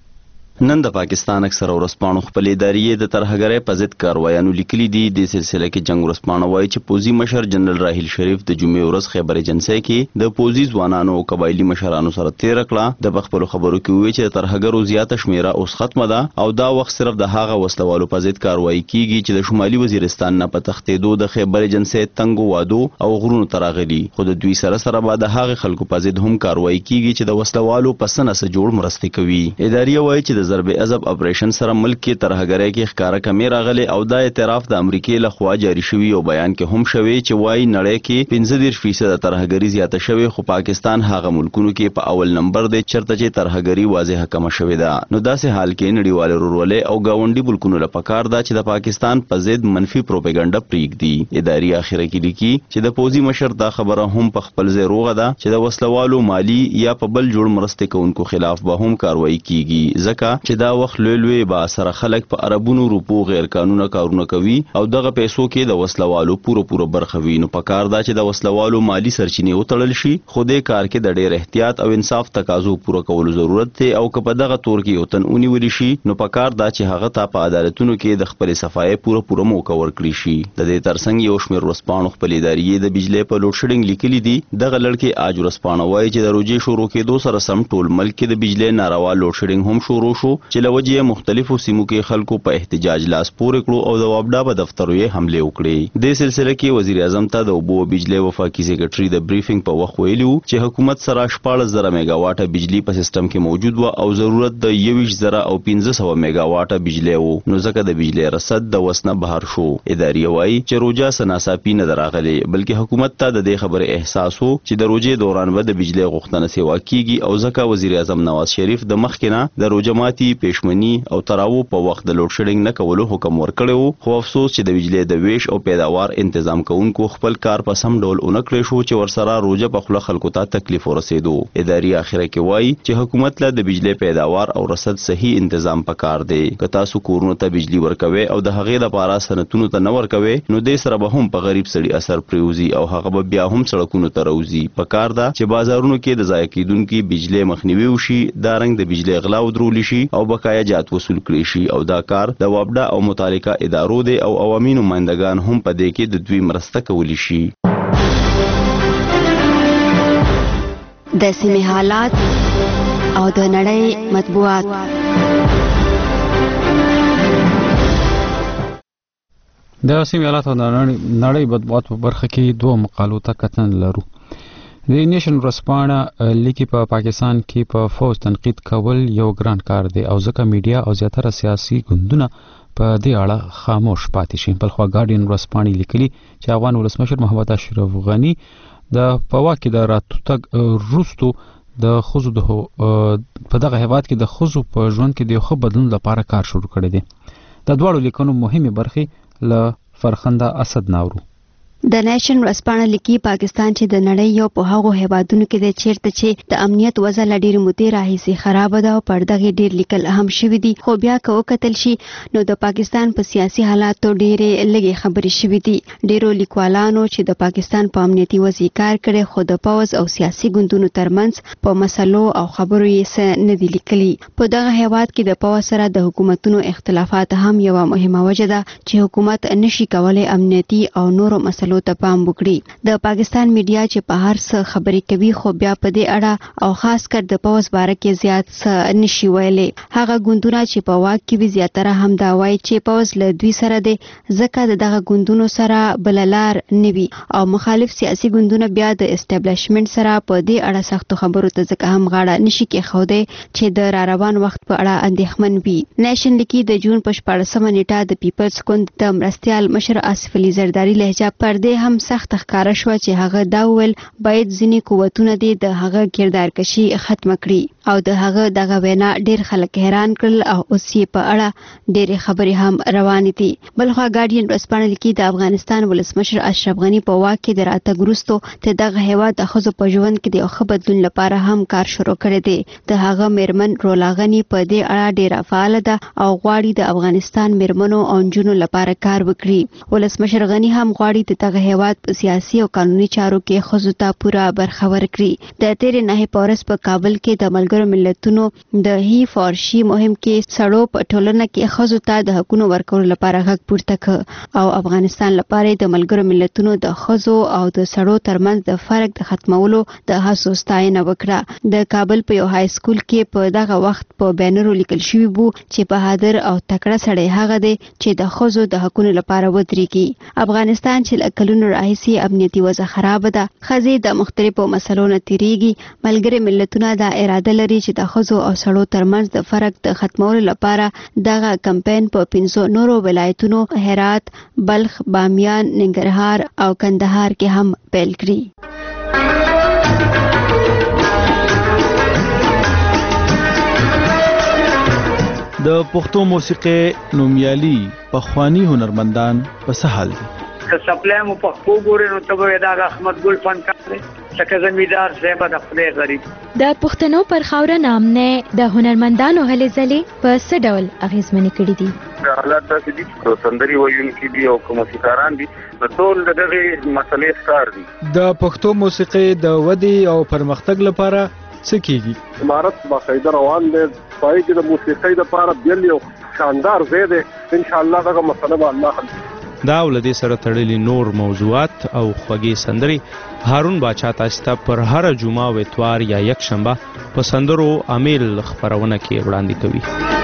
نن د پاکستان اکثره ورځپاڼو خپل ادارې د ترهګرۍ په ضد کاروایانو لیکلي دي. د سلسله کې جنگ ورځپاڼه وایي چې پوځي مشر جنرال راحیل شریف د جمعې ورځ خیبر ایجنسۍ کې د پوځي ځوانانو او قبایلي مشرانو سره تېره کړه. د خپلو خبرو کې وویل چې د ترهګرو زیاته شمیره اوس ختمه ده او دا وخت صرف د هغه وسلوالو په ضد کاروایي کیږي چې د شمالي وزیرستان نه په تښتېدو د خیبر ایجنسۍ تنګو وادو او غرونو ته راغلي. خو د دوی سره سره به د هغې خلکو په ضد هم کاروایي کیږي چې د وسلوالو په څه نه څه جوړ مرستې کوي. ادارې وایي چې د ضرب عضب اپریشن سره ملک کې ترهګرۍ کې ښکاره کمې راغلي او دا اعتراف د امریکې لخوا جاری شوی او بیان کې هم شوی چې وایي نړۍ کې پنځه دېرش فیصده ترهګري زیاته شوې خو پاکستان هغه ملکونو کې په اول نمبر دی چېرته چې ترهګري واضحه کمه شوې ده. نو داسې حال کې نړیوال ورورولۍ او ګاونډي ملکونو له پکار ده چې د پاکستان په ضد منفي پروپاګاندا پرېږدي. ادارې اخره کې لیکي چې د پوځي مشر دا خبره هم په خپل ځای روغه ده چې د وسلوالو مالی یا په بل جوړ مرستې کوونکو خلاف به هم کاروایي کیږي ځکه چې دا وخت لوی لوی با سره خلک په عربونو روپو غیر قانونه کارونه کوي او دغه پیسو کې د وسلوالو پوره پوره برخه وي. نو پکار دا چې د وسلوالو مالی سرچینې وتړل شي خو دې کار کې د ډېر احتیاط او انصاف تقاضو پوره کولو ضرورت دی او که په دغه تور کې یو تن ونیول شي نو پکار دا چې هغه ته په عدالتونو کې د خپل صفایي پوره پوره موقع ورکړي شي. د دې ترڅنګ یو شمېر ورځپاڼو خپل ادارې د بجلی په لوډ شیډینګ لیکلي دي. دغه لړکې آج ورځپاڼه وایي چې د روژې شروع کېدو سره سم ټول ملک کې د بجلی ناروا لوډ شیډینګ هم شروع شو چې له وجې مختلفو سیمو کې خلکو په احتجاج لاس پورې کړو او د وابډا په دفترو یې حملې وکړې. د سلسله کې وزیر اعظم ته د اوبو او بجلی وفاقي سیکرټري د بریفینګ په وخت ویلي و چې حکومت سره شپاړس زره میگا واټه بجلی په سیستم کې موجود و او ضرورت د یویشت زره او پنځه سوه میگا واټه بجلی و نو ځکه د بجلی رصد د وس نه بهر شو. ادارې وایي چې روژه څه ناڅاپي نه ده راغلې بلکې حکومت ته د دې خبرې احساس و چې د روژې دوران به د بجلی غوښتنه سیوا کیږي او ځکه وزیر اعظم نواز شریف د مخکې نه د روژه ماتي پېشمني او تراو په وخت د لوډ شیډینګ نه کولو حکم ورکړی و. خو افسوس چې د بجلی د ویش او پیداوار تنظیم کوونکو خپل کار په سم ډول ونه کړی شو چې ورسره روژه په خوله خلکو ته تکلیف ورسېدو. ادارې اخره کې وایي چې حکومت له د بجلی پیداوار او رصد صحیح تنظیم پکار دی. که تاسو کورونو ته بجلی ورکوي او د هغې دپاره سنتونو ته نه ورکوي نو دې سره به هم په غریب سړي اثر پرېوځي او هغه به بیا هم سړکونو ته راوځي. پکار ده چې بازارونو کې د ضایع کېدونکي بجلی مخنیوي وشي. دارنګ د بجلی غلا ودرول شي شي او بقایا جات وصول کړي شي او دا کار د وابډا او متعلقه ادارو دی او عوامي نمائندگان هم په دې کې د دوی مرسته کولی شي. د سیمې حالات او د نړۍ مطبوعات. د سیمې حالات او د نړۍ مطبوعات په برخه کې دوه مقالو ته کتن لرو. د نیشن ورځپاڼه لیکي په پاکستان کې په فوج تنقید کول یو ګران کار دی او ځکه میډیا او زیاتره سیاسي ګوندونه په دې اړه خاموش پاتې شي. بلخوا ګارډین ورځپاڼې لیکلي چې افغان ولسمشر محمد اشرف غني د په واک کې د راتګ وروسته د ښځو د په دغه هیواد کې د ښځو په ژوند کې د یو ښه بدلون لپاره کار شروع کړی دی. د دواړو لیکنو مهمې برخې له فرخنده اسد ناورو. د نیشن ورځپاڼه لیکي پاکستان چې د نړۍ یو په هغو هیوادونو کې د چیرته چې د امنیت وضع له ډېرې مودې راهیسې خراب ده او پر دغه ډېر لیکل هم شوي دي، خو بیا که وکتل شي نو د پاکستان په سیاسي حالاتو ډېرې لږې خبرې شوي دي. ډېرو لیکوالانو چې د پاکستان په امنیتي وضع کار کړی خو د پوځ او سیاسي ګوندونو ترمنځ په مسلو او خبرو یې څه نه دي لیکلي. په دغه هیواد کې د پوځ سره د حکومتونو اختلافات هم یوه مهمه وجه ده چې حکومت نشي کولی امنیتي او نورو مسلو ته پام وکړي. د پاکستان میډیا چې په هر څه خبرې کوي خو بیا په دې اړه او خاص کر د پوځ باره کې زیات څه نشي ویلي. هغه ګوندونه چې په واک کې وي زیاتره هم دا وایي چې پوځ له دوی سره دی ځکه د دغه ګوندونو سره بله لار نه وي او مخالف سیاسي ګوندونه بیا د اسټابلیشمنټ سره په دې اړه سختو خبرو ته ځکه هم غاړه نشي کېښودی چې د را روان وخت په اړه اندېښمن وي. نیشن لیکي د جون په شپاړسمه نیټه د پیپلز ګوند د مرستیال مشر آصف علي زرداري لهجه پر دې هم سخت ښکاره شوه چې هغه دا وویل باید ځینې قوتونه دې د هغه کردارکشي ختمه کړي او د هغه دغه وینا ډېر خلک حیران کړل او اوس یې په اړه ډېرې خبرې هم روانې دي. بلخوا ګارډین ورځپاڼه لیکي د افغانستان ولسمشر اشرف غني په واک کې د راتګ وروسته د دغه هیواد د ښځو په ژوند کې د یو ښه بدلون لپاره هم کار شروع کړی دی. د هغه میرمن رولا غني په دې اړه ډېره فعاله ده او غواړي د افغانستان میرمنو او نجونو لپاره کار وکړي. ولسمشر غني هم غواړي د دغه هیواد په سیاسي او قانوني چارو کې ښځو ته پوره برخه ورکړي. د تیرې نهې په ورځ په کابل کې د ملګرو ملتونو د هی فار شي مهم کې سړو په ټولنه کې ښځو ته د حقونو ورکولو لپاره غږ پورته کړ او افغانستان لپاره د ملګرو ملتونو د ښځو او د سړو ترمنځ د فرق د ختمولو د هڅو ستاینه وکړه. د کابل په یو های سکول کې په دغه وخت په بینرو لیکل شوي وو چې بهادر او تکړه سړی هغه دی چې د ښځو د حقونو لپاره ودرېږي. افغانستان چې له کلونو راهیسې امنیتي وضع خراب ده، ښځې د مختلفو مسلو نه تیریږي. ملګري ملتونه دا اراده لري چې د ښځو او سړو ترمنځ د فرق د ختمولو لپاره دغه کمپاین په پنځو نورو ولایتونو هرات، بلخ، بامیان، ننګرهار او کندهار کې هم پیل کړي. د پښتو موسیقي نومیالي پخوانی هنرمندان په څه حال دي؟ که سپلای مو پښتو ګورې نو ته به دا احمد ګل فنکار دی لکه زمیندار صاحب د خدای غریب. د پښتنو پر خاوره نامنه د هنرمندانو هلې ځلې په څه ډول اغیزمنې کړي دي؟ حالات داسې دي چې سندري ویونکي دي او موسیقاران دي نو ټول د دغه مسلې ښکار دي. د پښتو موسیقي د ودې او پرمختګ لپاره څه کیږي؟ امارت باقاعده روان دی پای کې د موسیقۍ لپاره بل یو شاندار ځای دی. ان شاء الله دغه مسله به الله حل کړي. دا ولدي سره تړلي نور موضوعات او خوږې سندري هارون باچا تاسو ته پر هر جمعه او اتوار یا یک شنبه په سندرو امیل خبرونه کې وړاندې کوي.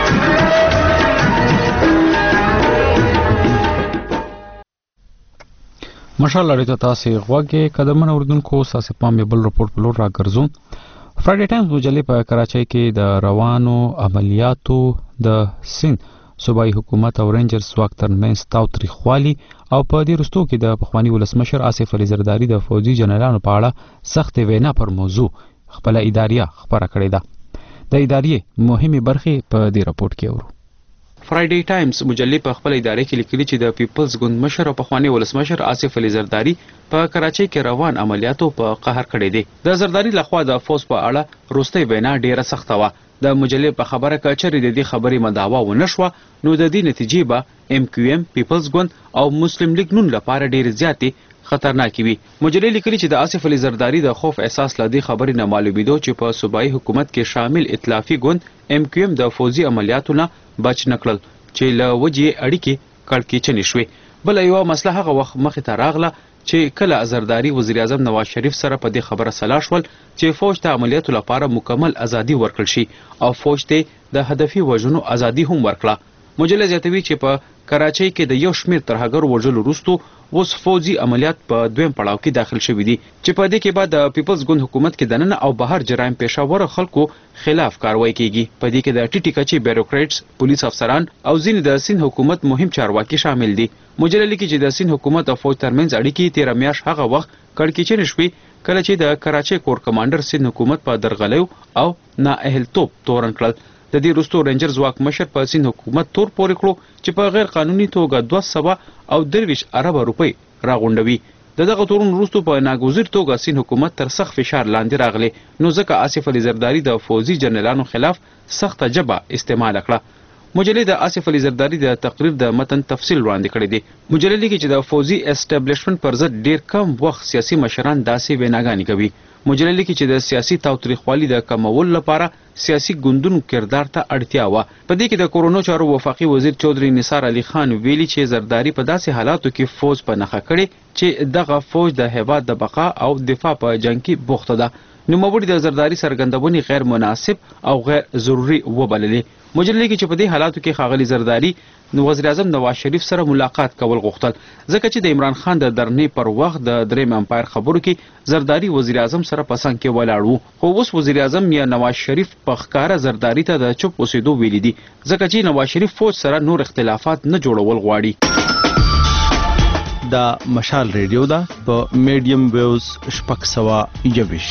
ماشاءالله ډیره تاسو غوږی قدمونه اردوونکو ساسه پام بل رپورټ بلور را ګرځو. فرایډي ټایمز مجلې په کراچۍ کې د روانو عملیاتو د سین صوبایي حکومت او رینجرز ځواک ترمنځ تاوتریخوالي او په دې وروستو کې د پخواني ولسمشر آصف علي زرداري د فوجي جنرالانو په اړه سختې وینا پر موضوع خپله اداریه خبره کړې ده. د اداریې مهمې برخې په دې رپورټ کې اورو. فرایډي ټایمز مجلې په خپل ادارې کې لیکلي چې د پیپلز ګوند مشر او پخوانی ولسمشر آصف علي زرداري په کراچۍ کې روان عملیاتو په قهر کړی دی. د زرداري لخوا د فوز په اړه وروستۍ وینا ډیره سخته وه. د مجلې په خبره که چېرې د دې خبرې مدعوا ونه شوه نو د دې نتیجې به ایم کیو ایم، پیپلز ګوند او مسلم لیګ نون لپاره ډېرې زیاتې خطرناک وي. مجلې لیکلي چې د آصف علي زرداری د خوف احساس لدی خبرې نه معلومیدو چې په صوبایي حکومت کې شامل ائتلافي ګوند ام کیو ام د فوزي عملیاتو نه بچ نکړل چې له وجې اړیکې کړکېچنې شوې. بل یو مسله هغه وخت مخې ته راغله چې کله زرداری وزیر اعظم نواز شریف سره په دې خبره سلا شول چې فوج ته عملیاتو لپاره مکمل ازادي ورکړل شي او فوج ته د هدفي وژنو ازادي هم ورکړه. مجله زیاتوي چې په کراچۍ کې د یو شمېر ترهګرو وژلو وروسته اوس فوجي عملیات په دویم پړاو کې داخل شوي دي چې په دې کې بعد د پیپلز ګوند حکومت کې دننه او بهر جرایم پېښور خلکو خلاف کاروایی کیږي. په دې کې د ټي ټي کچې بیوروکریټس، پولیس افسران او ځینې د سین حکومت مهم چارواکي شامل دي. مجله لیکي چې د سین حکومت او فوج ترمنځ اړیکې تیره میاشت هغه وخت کړکېچنې شوې کله چې د کراچۍ کور کمانډر سین حکومت په درغلیو او نااهلتوب تورن کړل. د دې وروسته رینجر ځواک مشر په سین حکومت تور پورې کړو چې په غیر قانوني توګه دوه سوه او درویش اربه روپۍ راغونډوي. د دغه تورون وروسته په ناګزیر توګه سین حکومت تر سخت فشار لاندې راغلی، نو ځکه آصف علي زرداری د فوزي جنرالانو خلاف سخته ژبه استعمال کړه. مجلې د آصف علي زرداری د تقریر د متن تفصیل وړاندې کړی دی. مجلې لیکي چې د فوزي اسټابلیشمنت پر ضد ډیر کم وخت سیاسي مشران داسې ویناګانې کوي. مجلې لیکي چې د سیاسي تاوتریخوالي د کمولو لپاره سیاسي ګوندونو کردار ته اړتیا وه. په دې کې د کورونو چارو وفاقي وزیر چودري نثار علي خان ویلي چې زرداری په داسې حالاتو کې فوج په نښه کړي چې دغه فوج د هیواد د بقا او دفاع په جنګ کې بوخته ده. نوموړي د زرداری څرګندونې غیر مناسب او غیر ضروري وبللې. مجلې لیکي چې په دې حالاتو کې ښاغلي زرداری وزیر اعظم نواز شریف سره ملاقات کول غوښتل ځکه چې د عمران خان د درنې پر وخت د دریم امپایر خبرو کې زرداری وزیر اعظم سره په څنګ کې ولاړ وو. خو اوس وزیر اعظم یا نواز شریف په ښکاره زرداری ته د چوپ اوسېدو ویلي دي ځکه چې نواز شریف فوج سره نور اختلافات نه جوړول غواړي. دا مشال ریډیو ده په میډیم ویوز شپږ سوه یویش.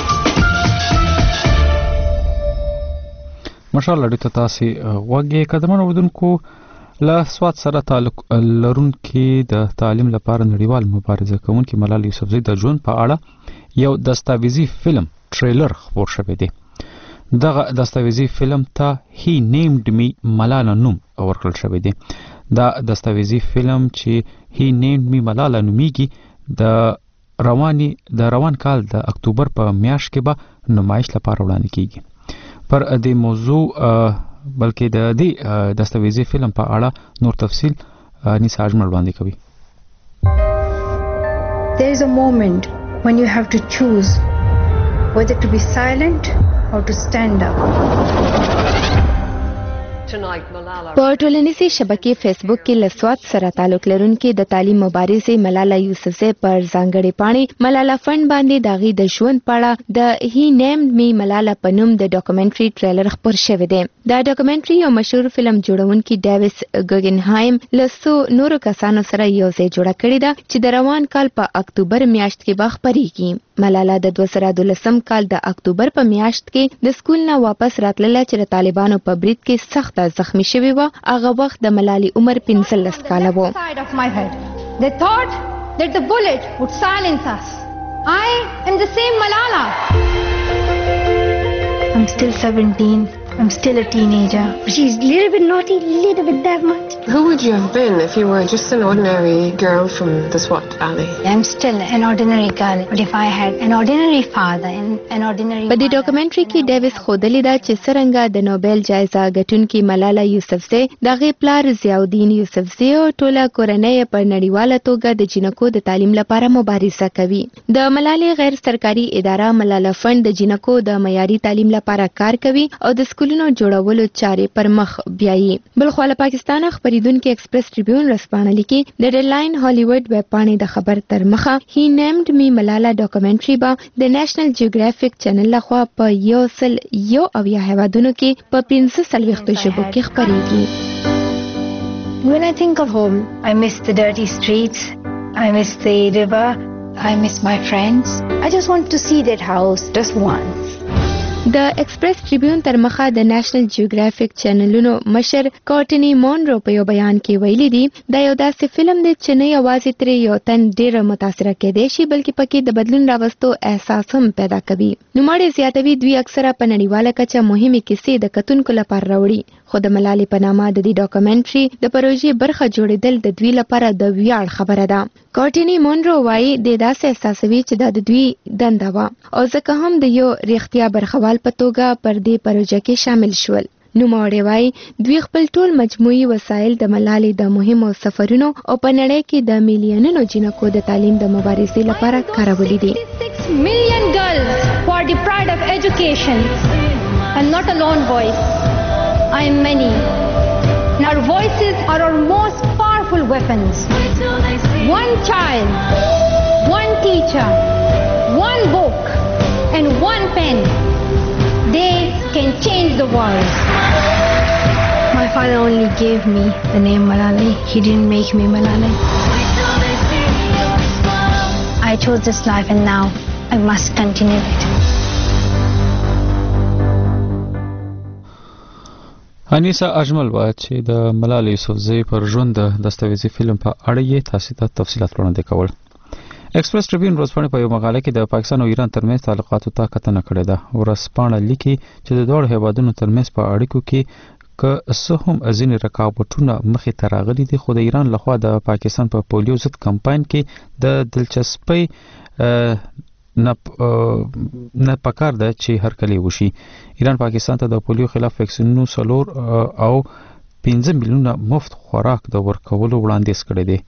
مشال ریډیو ته تاسې غوږ قدرمنو اورېدونکو له سوات سره تعلق لرونکي د تعلیم لپاره نړیوال مبارزه کوونکي ملال یوسفزۍ د ژوند په اړه یو دستاویزي فلم ټریلر خپور شوی دی. دغه دستاویزي فلم ته هی نیمډ می ملاله نوم ورکړل شوی دی. دا دستاویزي فلم چې هی نیمډ می ملاله نومیږي د رواني د روان کال د اکتوبر په میاشت کې به نمایش لپاره وړاندې کیږي. پر دې موضوع بلکې د دې دستاویزي فلم په اړه نور تفصیل نیسا اجمل وړاندې کوي. There is a moment when you have to choose whether to be silent or to stand up. په ټولنیزې شبکې فیسبوک کې له سوات سره تعلق لرونکي د تعلیم مبارزې ملاله یوسفزۍ پر ځانګړې پاڼې ملاله فنډ باندې د هغې د ژوند په اړه د هی نیمډ می ملاله په نوم د ډاکومنټري ټریلر خپور شوی دی. دا ډاکومنټري یو مشهور فلم جوړونکي ډیویس ګوګنهایم له څو نورو کسانو سره یوځای جوړه کړې ده چې د روان کال په اکتوبر میاشت کې به خپریږي. ملاله د دوه زره دولسم کال د اکتوبر په میاشت کې د سکول نه واپس راتلله چې د طالبانو په برید کې سخت زخمی شوی و. هغه وخت د ملالۍ عمر پنځلس کاله و. They thought that the bullet would silence us. I am the same Malala. I'm still seventeen. I'm still a teenager. She's a little bit naughty, a little bit that much. Who would you have been if you were just an ordinary girl from the Swat Valley? I'm still an ordinary girl, but if I had an ordinary father and an ordinary په دې ډاکومنټري کې ډیویس ښودلې ده چې څرنګه د نوبل جایزه ګټونکي ملاله یوسفزۍ د هغې پلار ضیاءالدین یوسفزۍ او ټوله کورنۍ په نړیواله توګه د جینکو د تعلیم لپاره مبارزه کوي. د ملالۍ غیر سرکاري اداره ملاله فنډ د جینکو د معیاري تعلیم لپاره کار کوي او د سکولونو جوړولو چارې پر مخ بیایي. بلخوا له پاکستانه خپریدونکي ایکسپریس ټریبیون ورځپاڼه لیکي د ډیډلاین هالیوډ ویب پاڼې د خبر تر مخه هی نیمډ می ملاله ډاکومنټري به د نېشنل جیوګرافیک چینل لخوا په یو سل یو اویا هیوادونو کې په پنځه څلوېښتو ژبو کې خپریږي. When I think of home, I miss the dirty streets, I miss the river, I miss my friends. I just want to see that house just once. د ایکسپریس ټریبیون تر مخه د نېشنل جیوګرافیک چینلونو مشر کورټنی مونرو په یو بیان کې ویلي دي دا یو داسې فلم دی چې نه یوازې ترې یو تن ډېر متاثره کېدی شي بلکې پکې د بدلون راوستو احساس هم پیدا کوي. نوموړی زیاتوي دوی اکثره په نړیواله کچه مهمې کیسې د کتونکو لپاره راوړي خو د ملالۍ په نامه د دې ډاکومنټري د پروژې برخه جوړېدل د دوی لپاره د ویاړ خبره ده. کورټنی مونرو وایي د داسې احساسوي چې دا د دوی دنده وه او ځکه هم د یو ریښتیا برخوال په توګه پر دې پروژه کې شامل شول. نوموړی وایي دوی خپل ټول مجموعي وسایل د ملالۍ د مهمو سفرونو او په نړۍ کې د میلیونونو جنکو د تعلیم د مبارزې لپاره کارولي دي. six million girls who are deprived of education. I'm not a lone voice. I am many. And our voices are our most powerful weapons. One child, one teacher, one book, and one pen. They can change the world. My father only gave me the name Malala. He didn't make me Malala. I chose this life and now I must continue it. انیسا اجمل وایي چې د ملالۍ یوسفزۍ پر ژوند د دستاویزي فلم په اړه یې تاسو ته تفصیلات وړاندې کول. ایکسپریس ټریبیون ورځپاڼې په یو مقاله کې د پاکستان او ایران ترمنځ تعلقاتو ته کتنه کړې ده. ورځپاڼه لیکي چې د دوه هیوادونو ترمنځ په اړیکو کې که څه هم ځینې رکاوټونه مخې ته راغلي دي خو د ایران لخوا د پاکستان په پولیو ضد کمپاین کې د دلچسپۍ نه نه پکار ده چې هر کلی وشي. ایران پاکستان ته د پولیو خلاف ویکسینونو سلور او پنځه میلیونه مفت خوراک د ورکولو وړاندیز کړی دی.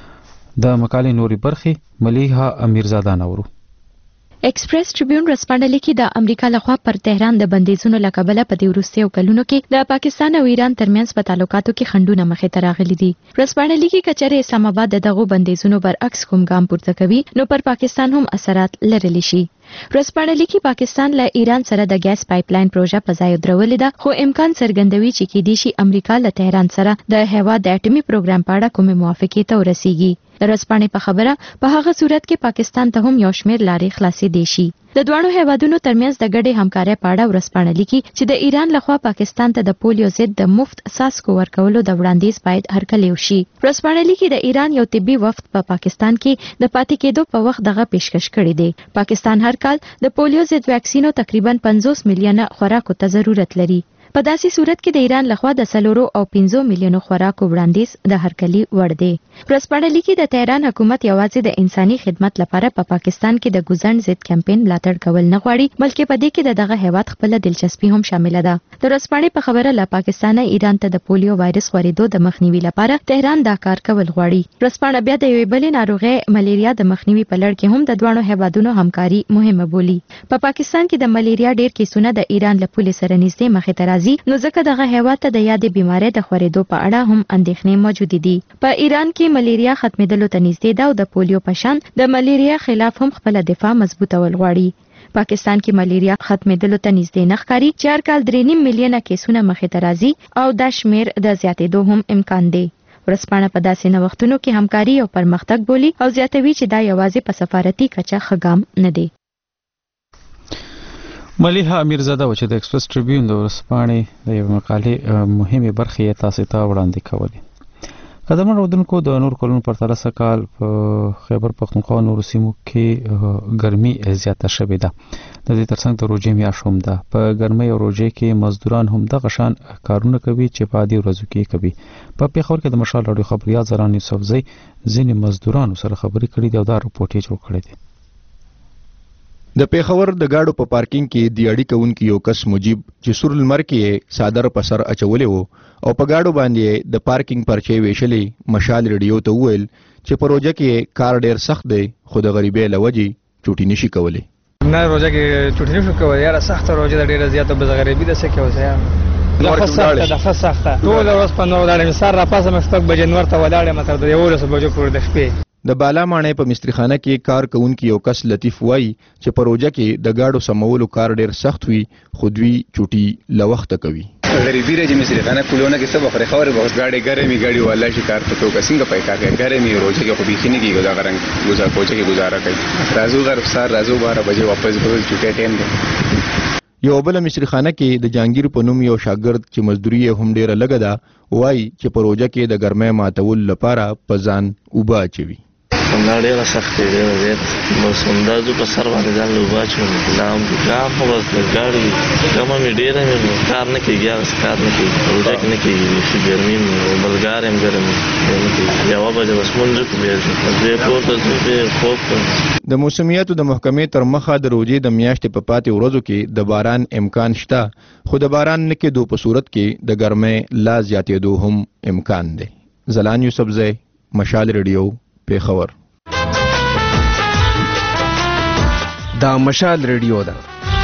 د مقالې نوري برخې ملیحه امیرزاده نورو. ایکسپریس ټریبیون ورځپاڼه لیکي د امریکا لخوا پر تهران د بندیزونو له کبله په دې وروستیو کلونو کې د پاکستان او ایران ترمنځ په تعلقاتو کې خنډونه مخې ته راغلي دي. ورځپاڼه لیکي که چېرې اسلام آباد د دغو بندیزونو برعکس کوم ګام پورته کوي نو پر پاکستان هم اثرات لرلی شي. ورځپاڼه لیکي پاکستان له ایران سره د ګیس پایپلاین پروژه په ځای درولې ده خو امکان څرګندوي چې کېدای شي امریکا له تهران سره د هیواد د اټومي پروګرام په اړه کومې موافقې ته ورسیږي. د ورځپاڼې په خبره په هغه صورت کې پاکستان ته هم یو شمېر لارې خلاصې دی شي. د دوانو هیوادونو ترمنځ د ګډې همکارۍ په اړه ورځپاڼه لیکي چې د ایران لخوا پاکستان ته د پولیو ضد د مفت څاڅکو ورکولو د وړاندیز باید هرکلی وشي. ورځپاڼه لیکي د ایران یو طبي وفد په پا پاکستان کې د پاتې کېدو په وخت دغه پیشکش کړی دی. پاکستان هر کال د پولیو ضد ویکسینو تقریبا پنځوس میلیونه خوراکو ته ضرورت لري. په داسې صورت کې د ایران لخوا د سلورو او پنځو میلیونو خوراکو وړاندیز د هرکلي وړ دی. ورځپاڼه لیکي د تهران حکومت یوازې د انساني خدمت لپاره په پا پاکستان کې د ګوزڼ ضد کمپاین ملاتړ کول نه غواړي بلکې په دې کې د دغه هیواد خپله دلچسپي هم شامله ده. د ورځپاڼې په خبره له پاکستانه ایران ته د پولیو وایرس خورېدو د مخنیوي لپاره تهران دا کار کول غواړي. ورځپاڼه بیا د یوې بلې ناروغۍ ملیریا د مخنیوي په لړ کې هم د دواړو هیوادونو همکاري مهمه بولي. په پا پاکستان کې د ملیریا ډېر کیسونه د ایران له پولې سره نږدې مخې ته راځي نو ځکه دغه هیواد ته د یادې بیمارۍ د خورېدو په اړه هم اندېښنې موجودې دي. په ایران کې ملیریا ختمېدلو ته نږدې ده او د پولیو په شان د ملیریا خلاف هم خپله دفاع مضبوطول غواړي. پاکستان کې ملیریا ختمېدلو ته نږدې نه ښکاري چې هر کال درې نیم میلیونه کیسونه مخې ته راځي او دا شمېر د زیاتېدو هم امکان دی. ورځپاڼه په داسې نوښتونو کې همکاري او پرمختګ بولي او زیاتوي چې دا یوازې په سفارتي کچه ښه ګام نه دی. ملیحه امیرزاده و چې د ایکسپریس ټریبیون د ورځپاڼې د یوې مقالې مهمې برخې یې تاسو ته وړاندې کولې. قدرمن اورېدونکو د نور کلونو پرتله سږ په خیبر پښتونخوا نورو سیمو کې ګرمي زیاته شوې ده. د دې ترڅنګ د روژې میاشت هم ده. په ګرمۍ او روژې کې مزدوران هم دغه شان کارونه کوي چې په عادي ورځو کې کوي. په پېښور کې د مشال راډیو خبریال زران یوسفزۍ ځینې مزدورانو سره خبرې کړې دي او دا رپورټ یې جوړ کړی دی. د پیښور د گاډو په پارکینګ کې د اړیکه کوونکی یو کس مجيب چې سور لمر کې صادر په سر اچولې وو او په گاډو باندې د پارکینګ پرچې ویشلې مشال ریډیو ته وویل چې پروژه کې کار ډیر سخت دی خو د غریبۍ لوجي چوټي نشي کولی. نه روزه کې چوټي نشو کولی یاره سخت روزه د ډیره زیاته به غریبي د څه کې وسه دا سخته ده سخته ټول ورځ په نو ولاړم سر را پاسه مشتاق بجې نور ته ولاړم تر د یو ورځ بجو پورې د شپې. د بالا ماڼۍ په مستریخانه کې کار کوونکی یو کس لطیف وایي چې پروژه کې د گاډو سمولو کار ډیر سخت وي خو دوی چوټي لوخته کوي. غریبی رجی مستریخانه کولونه کې سبا خوري خوري بس گاډي ګرمي گاډي والا شي کار ته تو څنګه پای کار کوي ګرمي روزه کې خو بيخي نه کیږي دا غرنګ گزار پوهچه کې گزاره کوي. رازو غرب سار رازو بارہ بجے واپس بدل چکے ټیم دی. یو بل مصریخانه کې د جانگیر په نوم یو شاګرد چې مزدوري یې هم ډیره لږه ده وایي چې په روژه کې د ګرمۍ ماتول لپاره په ځان اوبه اچوي. دا ډېره سختې ډېره زیات بس همدا زه په سر باندې ځان له اوبه اچوم. دا هم کار خو بس د ګاډي کمه مې ډېره مې کار نه کېږي هغسې کار نه کېږي په روژه کې نه کېږي بیخي ګرمي مې بلګار یم ګرم نه کېږي. یوه بجه بس مونځ وکړو بیا ځو بیا پورته ځو بیا خوب کوم. د موسمیاتو د محکمې تر مخه د روژې د میاشتې په پاتې ورځو کې د باران امکان شته خو د باران نه کېدو په صورت کې د ګرمۍ لا زیاتېدو هم امکان دی. زلان یوسفزی، مشال ریډیو، پیښور. دا مشال ریډیو ده.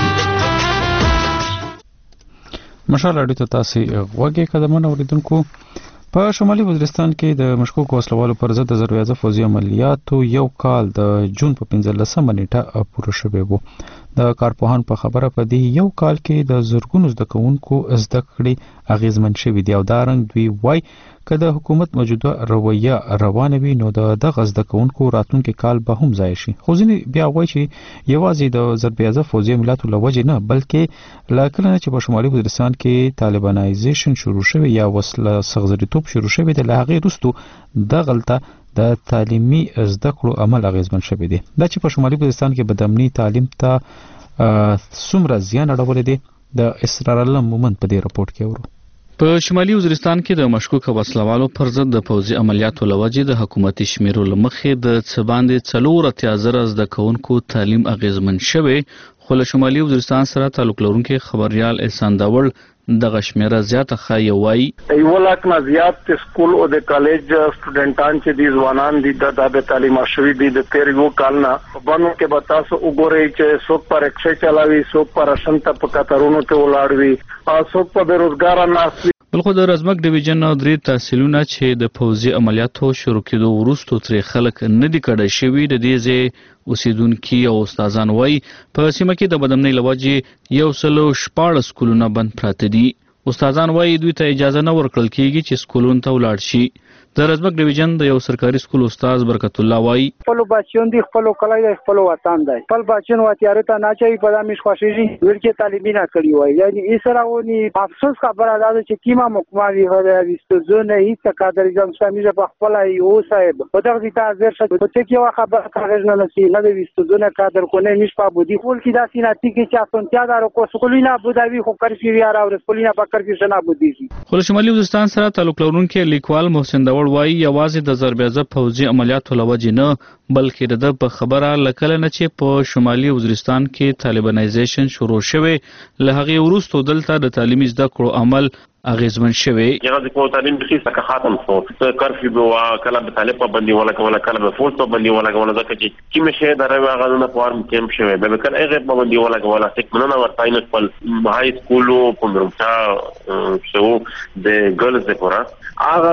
مشال ریډیو ته تاسو غوږی قدمونه اوریدونکو. په شمالي وزیرستان کې د مشکوک وسلوالو پر ضد د زربیازه فوزي عملیاتو یو کال د جون په پنځلسمه نیټه پوره شوی و. د کارپوهان په خبره په دې یو کال کې د زرګونو زده کوونکو زده کړې اغیزمن شوي دي او دا رنګ دوی وای که د حکومت موجوده رویه روانه وي نو د دغه زده کوونکو راتلونکي کال به هم ضایع شي. خو ځینې بیا وایي چې یوازې د زربیازه فوزي عملیاتو له وجې نه بلکې له کله نه چې په شمالي وزیرستان کې طالبانایزیشن شروع شوی یا وسله سغزریتوب شروع شوی دی له هغې وروسته دغلته د تعلیمي زده کړو عمل اغیزمن شوی دی. دا چې په شمالي وزیرستان کې بدامني تعلیم ته څومره زیان اړولی دی د اسرار الله مومند په دې راپورټ کې اورو. په شمالي وزیرستان کې د مشکوکه وسلوالو پر ضد د پوځي عملیاتو له وجې د حکومتي شمیرو له مخې د څه باندې څلور اتیا زره زده کوونکو تعلیم اغیزمن شوی خو له شمالي وزیرستان سره تعلق لرونکي خبریال احسان داوړ دغه شمیره زیاته ښایي وایي یو لاک نه زیات سکول او د کالج سټوډنټان چې دي ځوانان دي د د تعلیم شوي دي د تیر یو کال نه باندې کې به تاسو وګورئ چې څوک پر رکشې چلاوي څوک پر شنته په کتارونو ته ولاړ وي او څوک په بیروزګار ناست. بلخو د رزمک ډیویژن درې تحصیلونه چې د پوځي عملیاتو شروع کېدو وروسته ترې خلک نه دي کډه شوي د دې ځای اوسیدونکي او استادان وایي په سیمه کې د بدامنۍ له وجې یو سلو شپاړس سکولونه بند پراته دي. استادان وایي دوی ته اجازه نه ورکړل کېږي چې سکولونو ته ولاړ شي. د رزمک ډیویژن د یو سرکاري سکول استاد برکت الله وایي خپل بچیان دي خپل کلی دی خپل وطن دی خپل بچیان وتیاره ته نه چي په دامش خوشيږي ورکه تعلیمي نه کړی وای یعنی ایسراونی افسوس خبره ده چې کیما مکمالي هدا وستو زونه هیڅ قدر ځم سمې په خپل یو صاحب په دغه ته ازر شته چې کیوا خبره کاغذ نه نسی نه د وستو زونه قدر کو نه مش په بودی خپل کی داسې نه تی کې چې اسونتیا دارو کو سکولینا بوداوی خو کرفی یاره او سکولینا په کرفی شنه بودی خو شمالي وزیرستان سره تعلق لرونکي لیکوال محسن داوړ وایي یوازې د زربیازه پوځي عملیاتو له وجې نه بلکې د په خبره لکله نه چې په شمالي وزیرستان کې طالبانایزیشن شروع شوی له هغې وروسته دلته د تعلیمي زده کړو عمل اغیزمن شوی. یوازې په تعلیم کې څه ختم شو کرفیو به کله به طالب باندې ولا کوله کله به فورس باندې ولا کوله ځکه چې کی مشه دروي هغه نه فارم کیمپ شوی به کله هغه باندې ولا کوله څه مننه ورتاین خپل هاي سکول په مرمچا شو د ګرلز لپاره هغه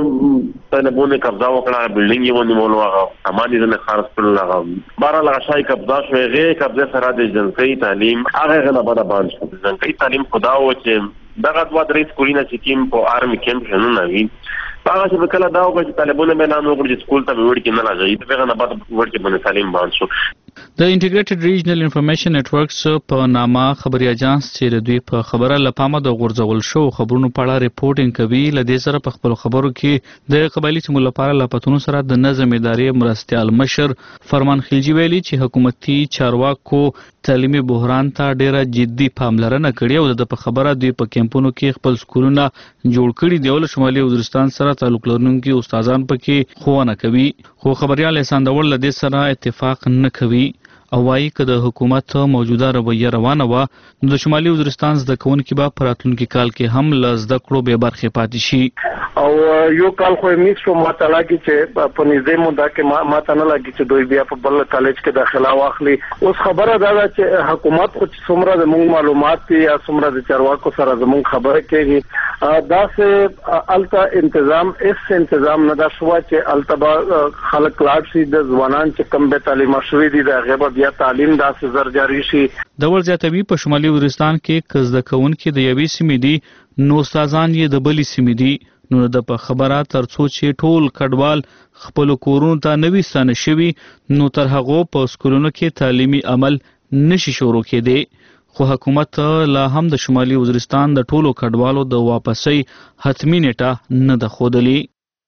چې طالبونه قبضه وکړه بلډینګ یې ونی مولو هغه اماني نه خارج کړل هغه بار هغه شای قبضه شوی غیر قبضه سره د جنسي تعلیم هغه غنه باندې باندې شو جنسي تعلیم خدا و چې دغه دوه درې سکولونه چې کیم په آرمي کیمپ شنو نه وي هغه چې کله دا وکړي چې طالبونه به اعلان وکړي چې سکول ته وړ کې نه راځي دغه نه بعد وړ کې باندې تعلیم باندې شو. د انټیګریټډ ریجنل انفارمیشن نتورکس په نامه خبري اجانس چې د دوی په خبره لپاره د غورځول شو خبرونو په اړه ریپورټینګ کوي لدې سره په خپل خبرو کې د قبایلی سیمو لپاره لپاتونو سره د نظم ادارې مرستيال مشر فرمان خلجی ویلي چې حکومتي چارواکو تعلیمي بحران ته ډیره جدي پاملرنه کړې او د په خبره دوی په کیمپونو کې خپل سکولونه جوړ کړي دی ول شمالي وزیرستان سره تعلق لرونکي استادان پکې خوونه کوي خو خبريال احسان داوړ لدې سره اتفاق نه کوي او وايي که د حکومت موجوده رویه روانه و نو د شمالي وزیرستان زده کوونکي به په راتلونکي کال کې هم له زده کړو بې برخې پاتې شي. او یو کال خو یې میکس شو ماته لګي چې په نږدې موده کې ماته نه لګي چې دوی بیا په بل کالج کې داخله واخلي. اوس خبره دا ده چې حکومت خو څومره زموږ معلومات دي یا څومره د چارواکو سره زموږ خبره کوي دا سه الته تنظیم اس تنظیم نه دا شو چې التبا خلک لاړ شي د ځوانان چې کم به تعلیم شوي دي د غیبه بیا تعلیم داسې زر جاری شي. د ور زیاتوي په شمالي وزیرستان کې کزده کوونکي د یوې سیمې دي نو استادان یې د بلې سیمې دي نو د په خبره ترڅو چې ټول کډوال خپل کورونو ته نوي ستانه شوي نو تر هغه په سکولونو کې تعلیمي عمل نشي شروع کېدی خو حکومت لا هم د شمالي وزیرستان د ټولو کډوالو د واپسۍ حتمی نیټه نه ده ښودلې.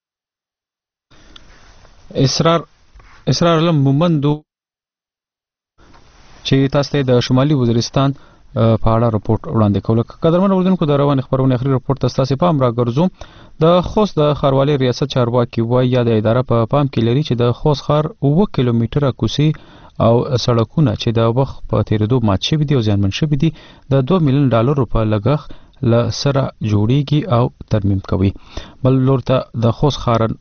اسرار اسرار علم مومندو چې تاسو ته د شمالي وزیرستان په اړه رپورټ وړاندې کوله. قدرمن اوریدونکو د روان خبرونه اخري رپورټ تاسو په امر راګرځو. د خوست د ښاروالۍ ریاست چارواکي وایي یا د اداره په پام کې لري چې د خوست ښار اوه کیلومتره کوڅې او سړکونه چې د وخت په تیریدو مات شوي دي او زیانمن شوي دي د دوه میلیون ډالرو په لګښت له سره جوړیږي او ترمیم کوي. بل لور ته د خوست ښارن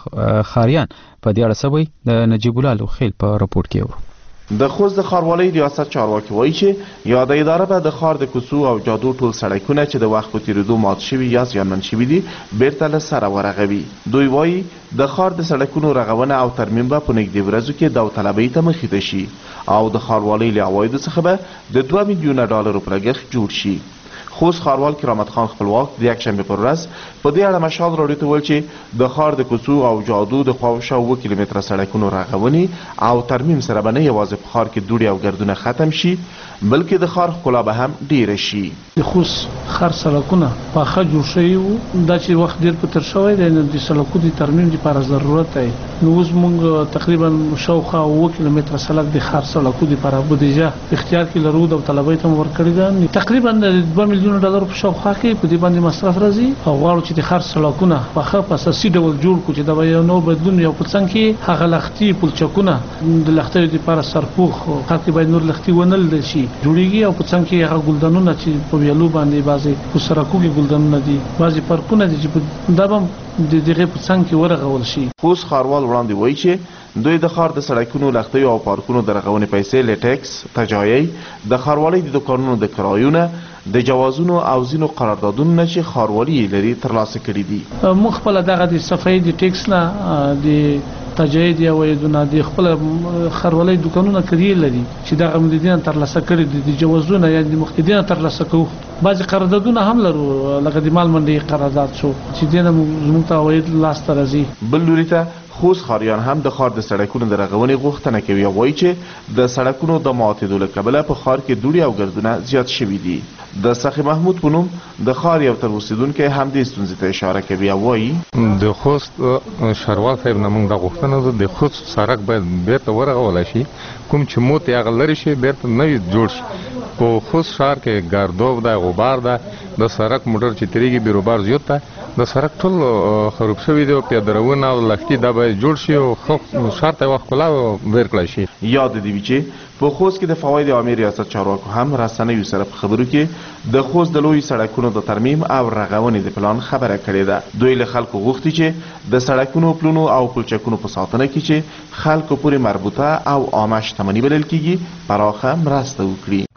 ښاریان په دې اړه سوي د نجیب الله لوخیل په رپورټ کې ورو. د خوست د ښاروالۍ ریاست چارواکي وایي چې یاده اداره به د ښار د کوڅو او جادو ټول سړکونه چې د وخت په تیریدو مات شوي یا زیانمن شوي دي بیرته له سره ورغوي. دوی وایي د ښار د سړکونو رغونه او ترمیم به په نږدې ورځو کې داوطلبۍ ته مخې ته شي او د ښاروالۍ له عوایدو څخه به د دوه میلیونه ډالرو په لګښت جوړ شي. خوست ښاروال کرامت خان خپلواک د یکشنبه پر ورځ په دې اړه مشال راډیو ته ویل چې د ښار د کوڅو او جادو د خواوشا اوه کیلومتره سړکونو رغونې او ترمیم سره به نه یوازې په ښار کې دوړې او ګردونه ختم شي بلکې د ښار ښکلا به هم ډیره شي. د خوست ښار سړکونه پاخه جوړ شوي وو دا چې وخت ډیر په تر شوی دی نو د سړکونو د ترمیم لپاره ضرورت دی. نو اوس موږ تقریبا شاوخوا اوه کیلومتره سړک د ښار سړکونو لپاره بودیجه اختیار کې لرو د طلبۍ ته ورکړی ده. تقریبا د دوه میلیون ډالر په شاوخوا کې په دې باندې مصرف راځي او غواړو چې د ښار سړکونه پاخه په اساسي ډول جوړ کړو چې دا به یو نو بدلون یو په څنګ کې هغه لختي پلچکونه د لختیو لپاره سرپوخ خلک باید نور لختي ونه لیدل شي جوړیږي او په څنګ کې هغه ګلدانونه چې په ویلو باندې بعضې په سړکو کې ګلدانونه دي بعضې پارکونه دي چې دا به د دغه په څنګ کې ورغول شي. خوست ښاروال وړاندې وایي چې دوی د ښار د سړکونو لختیو او پارکونو د رغونې پیسې له ټیکس تجایي د ښاروالۍ د دوکانونو د کرایونه د جوازونو او ځینو قراردادونو نه چې ښاروالي لري ترلاسه کړي دي. موږ خپله دغه د صفایي د ټیکس نه د تجایي د عوایدونه د خپله ښاروالۍ دوکانونه کړي لري چې دغه موږ د دې نه ترلاسه کړي دي د جوازونه یا د موږ د دې نه ترلاسه کوو. بعضې قراردادونه هم لرو لکه د مال منډۍ قرارداد شو چې دې نه زموږ ته عواید لاسته راځي. بل لوري ته خوست ښاریان هم د ښار د سړکونو د رغونې غوښتنه کوي او وایي چې د سړکونو د ماتېدو له کبله په ښار کې دوړې او ګردونه زیات شوي دي. د سخي محمود په نوم د ښار یو تر اوسېدونکی هم دې ستونزې ته اشاره کوي او وایي د خوست ښاروال صاحب نه موږ دا غوښتنه ده د خوست سړک باید بیرته ورغولی شي کوم چې موت یې هغه لرې شي بیرته نوی جوړ شي. په خوست ښار کې ګردوب ده غبار ده د سړک موټر چې تېرېږي بیروبار زیات ده د سړک ټول خراب شوي دي او پیادهروونه او لښتي دا باید جوړ شي او ښار ته یوه ښکلا ور کړی شي. یاد دې وي چې په خوست کې د فواید عامې ریاست چارواکو هم رسنیو سره په خبرو کې د خوست د لوی سړکونو د ترمیم او رغونې د پلان خبره کړې ده. دوی له خلکو غوښتي چې د سړکونو پلونو او پلچکونو په ساتنه کې چې خلکو پورې مربوطه او عامه شتمني بلل کېږي پراخه مرسته وکړي.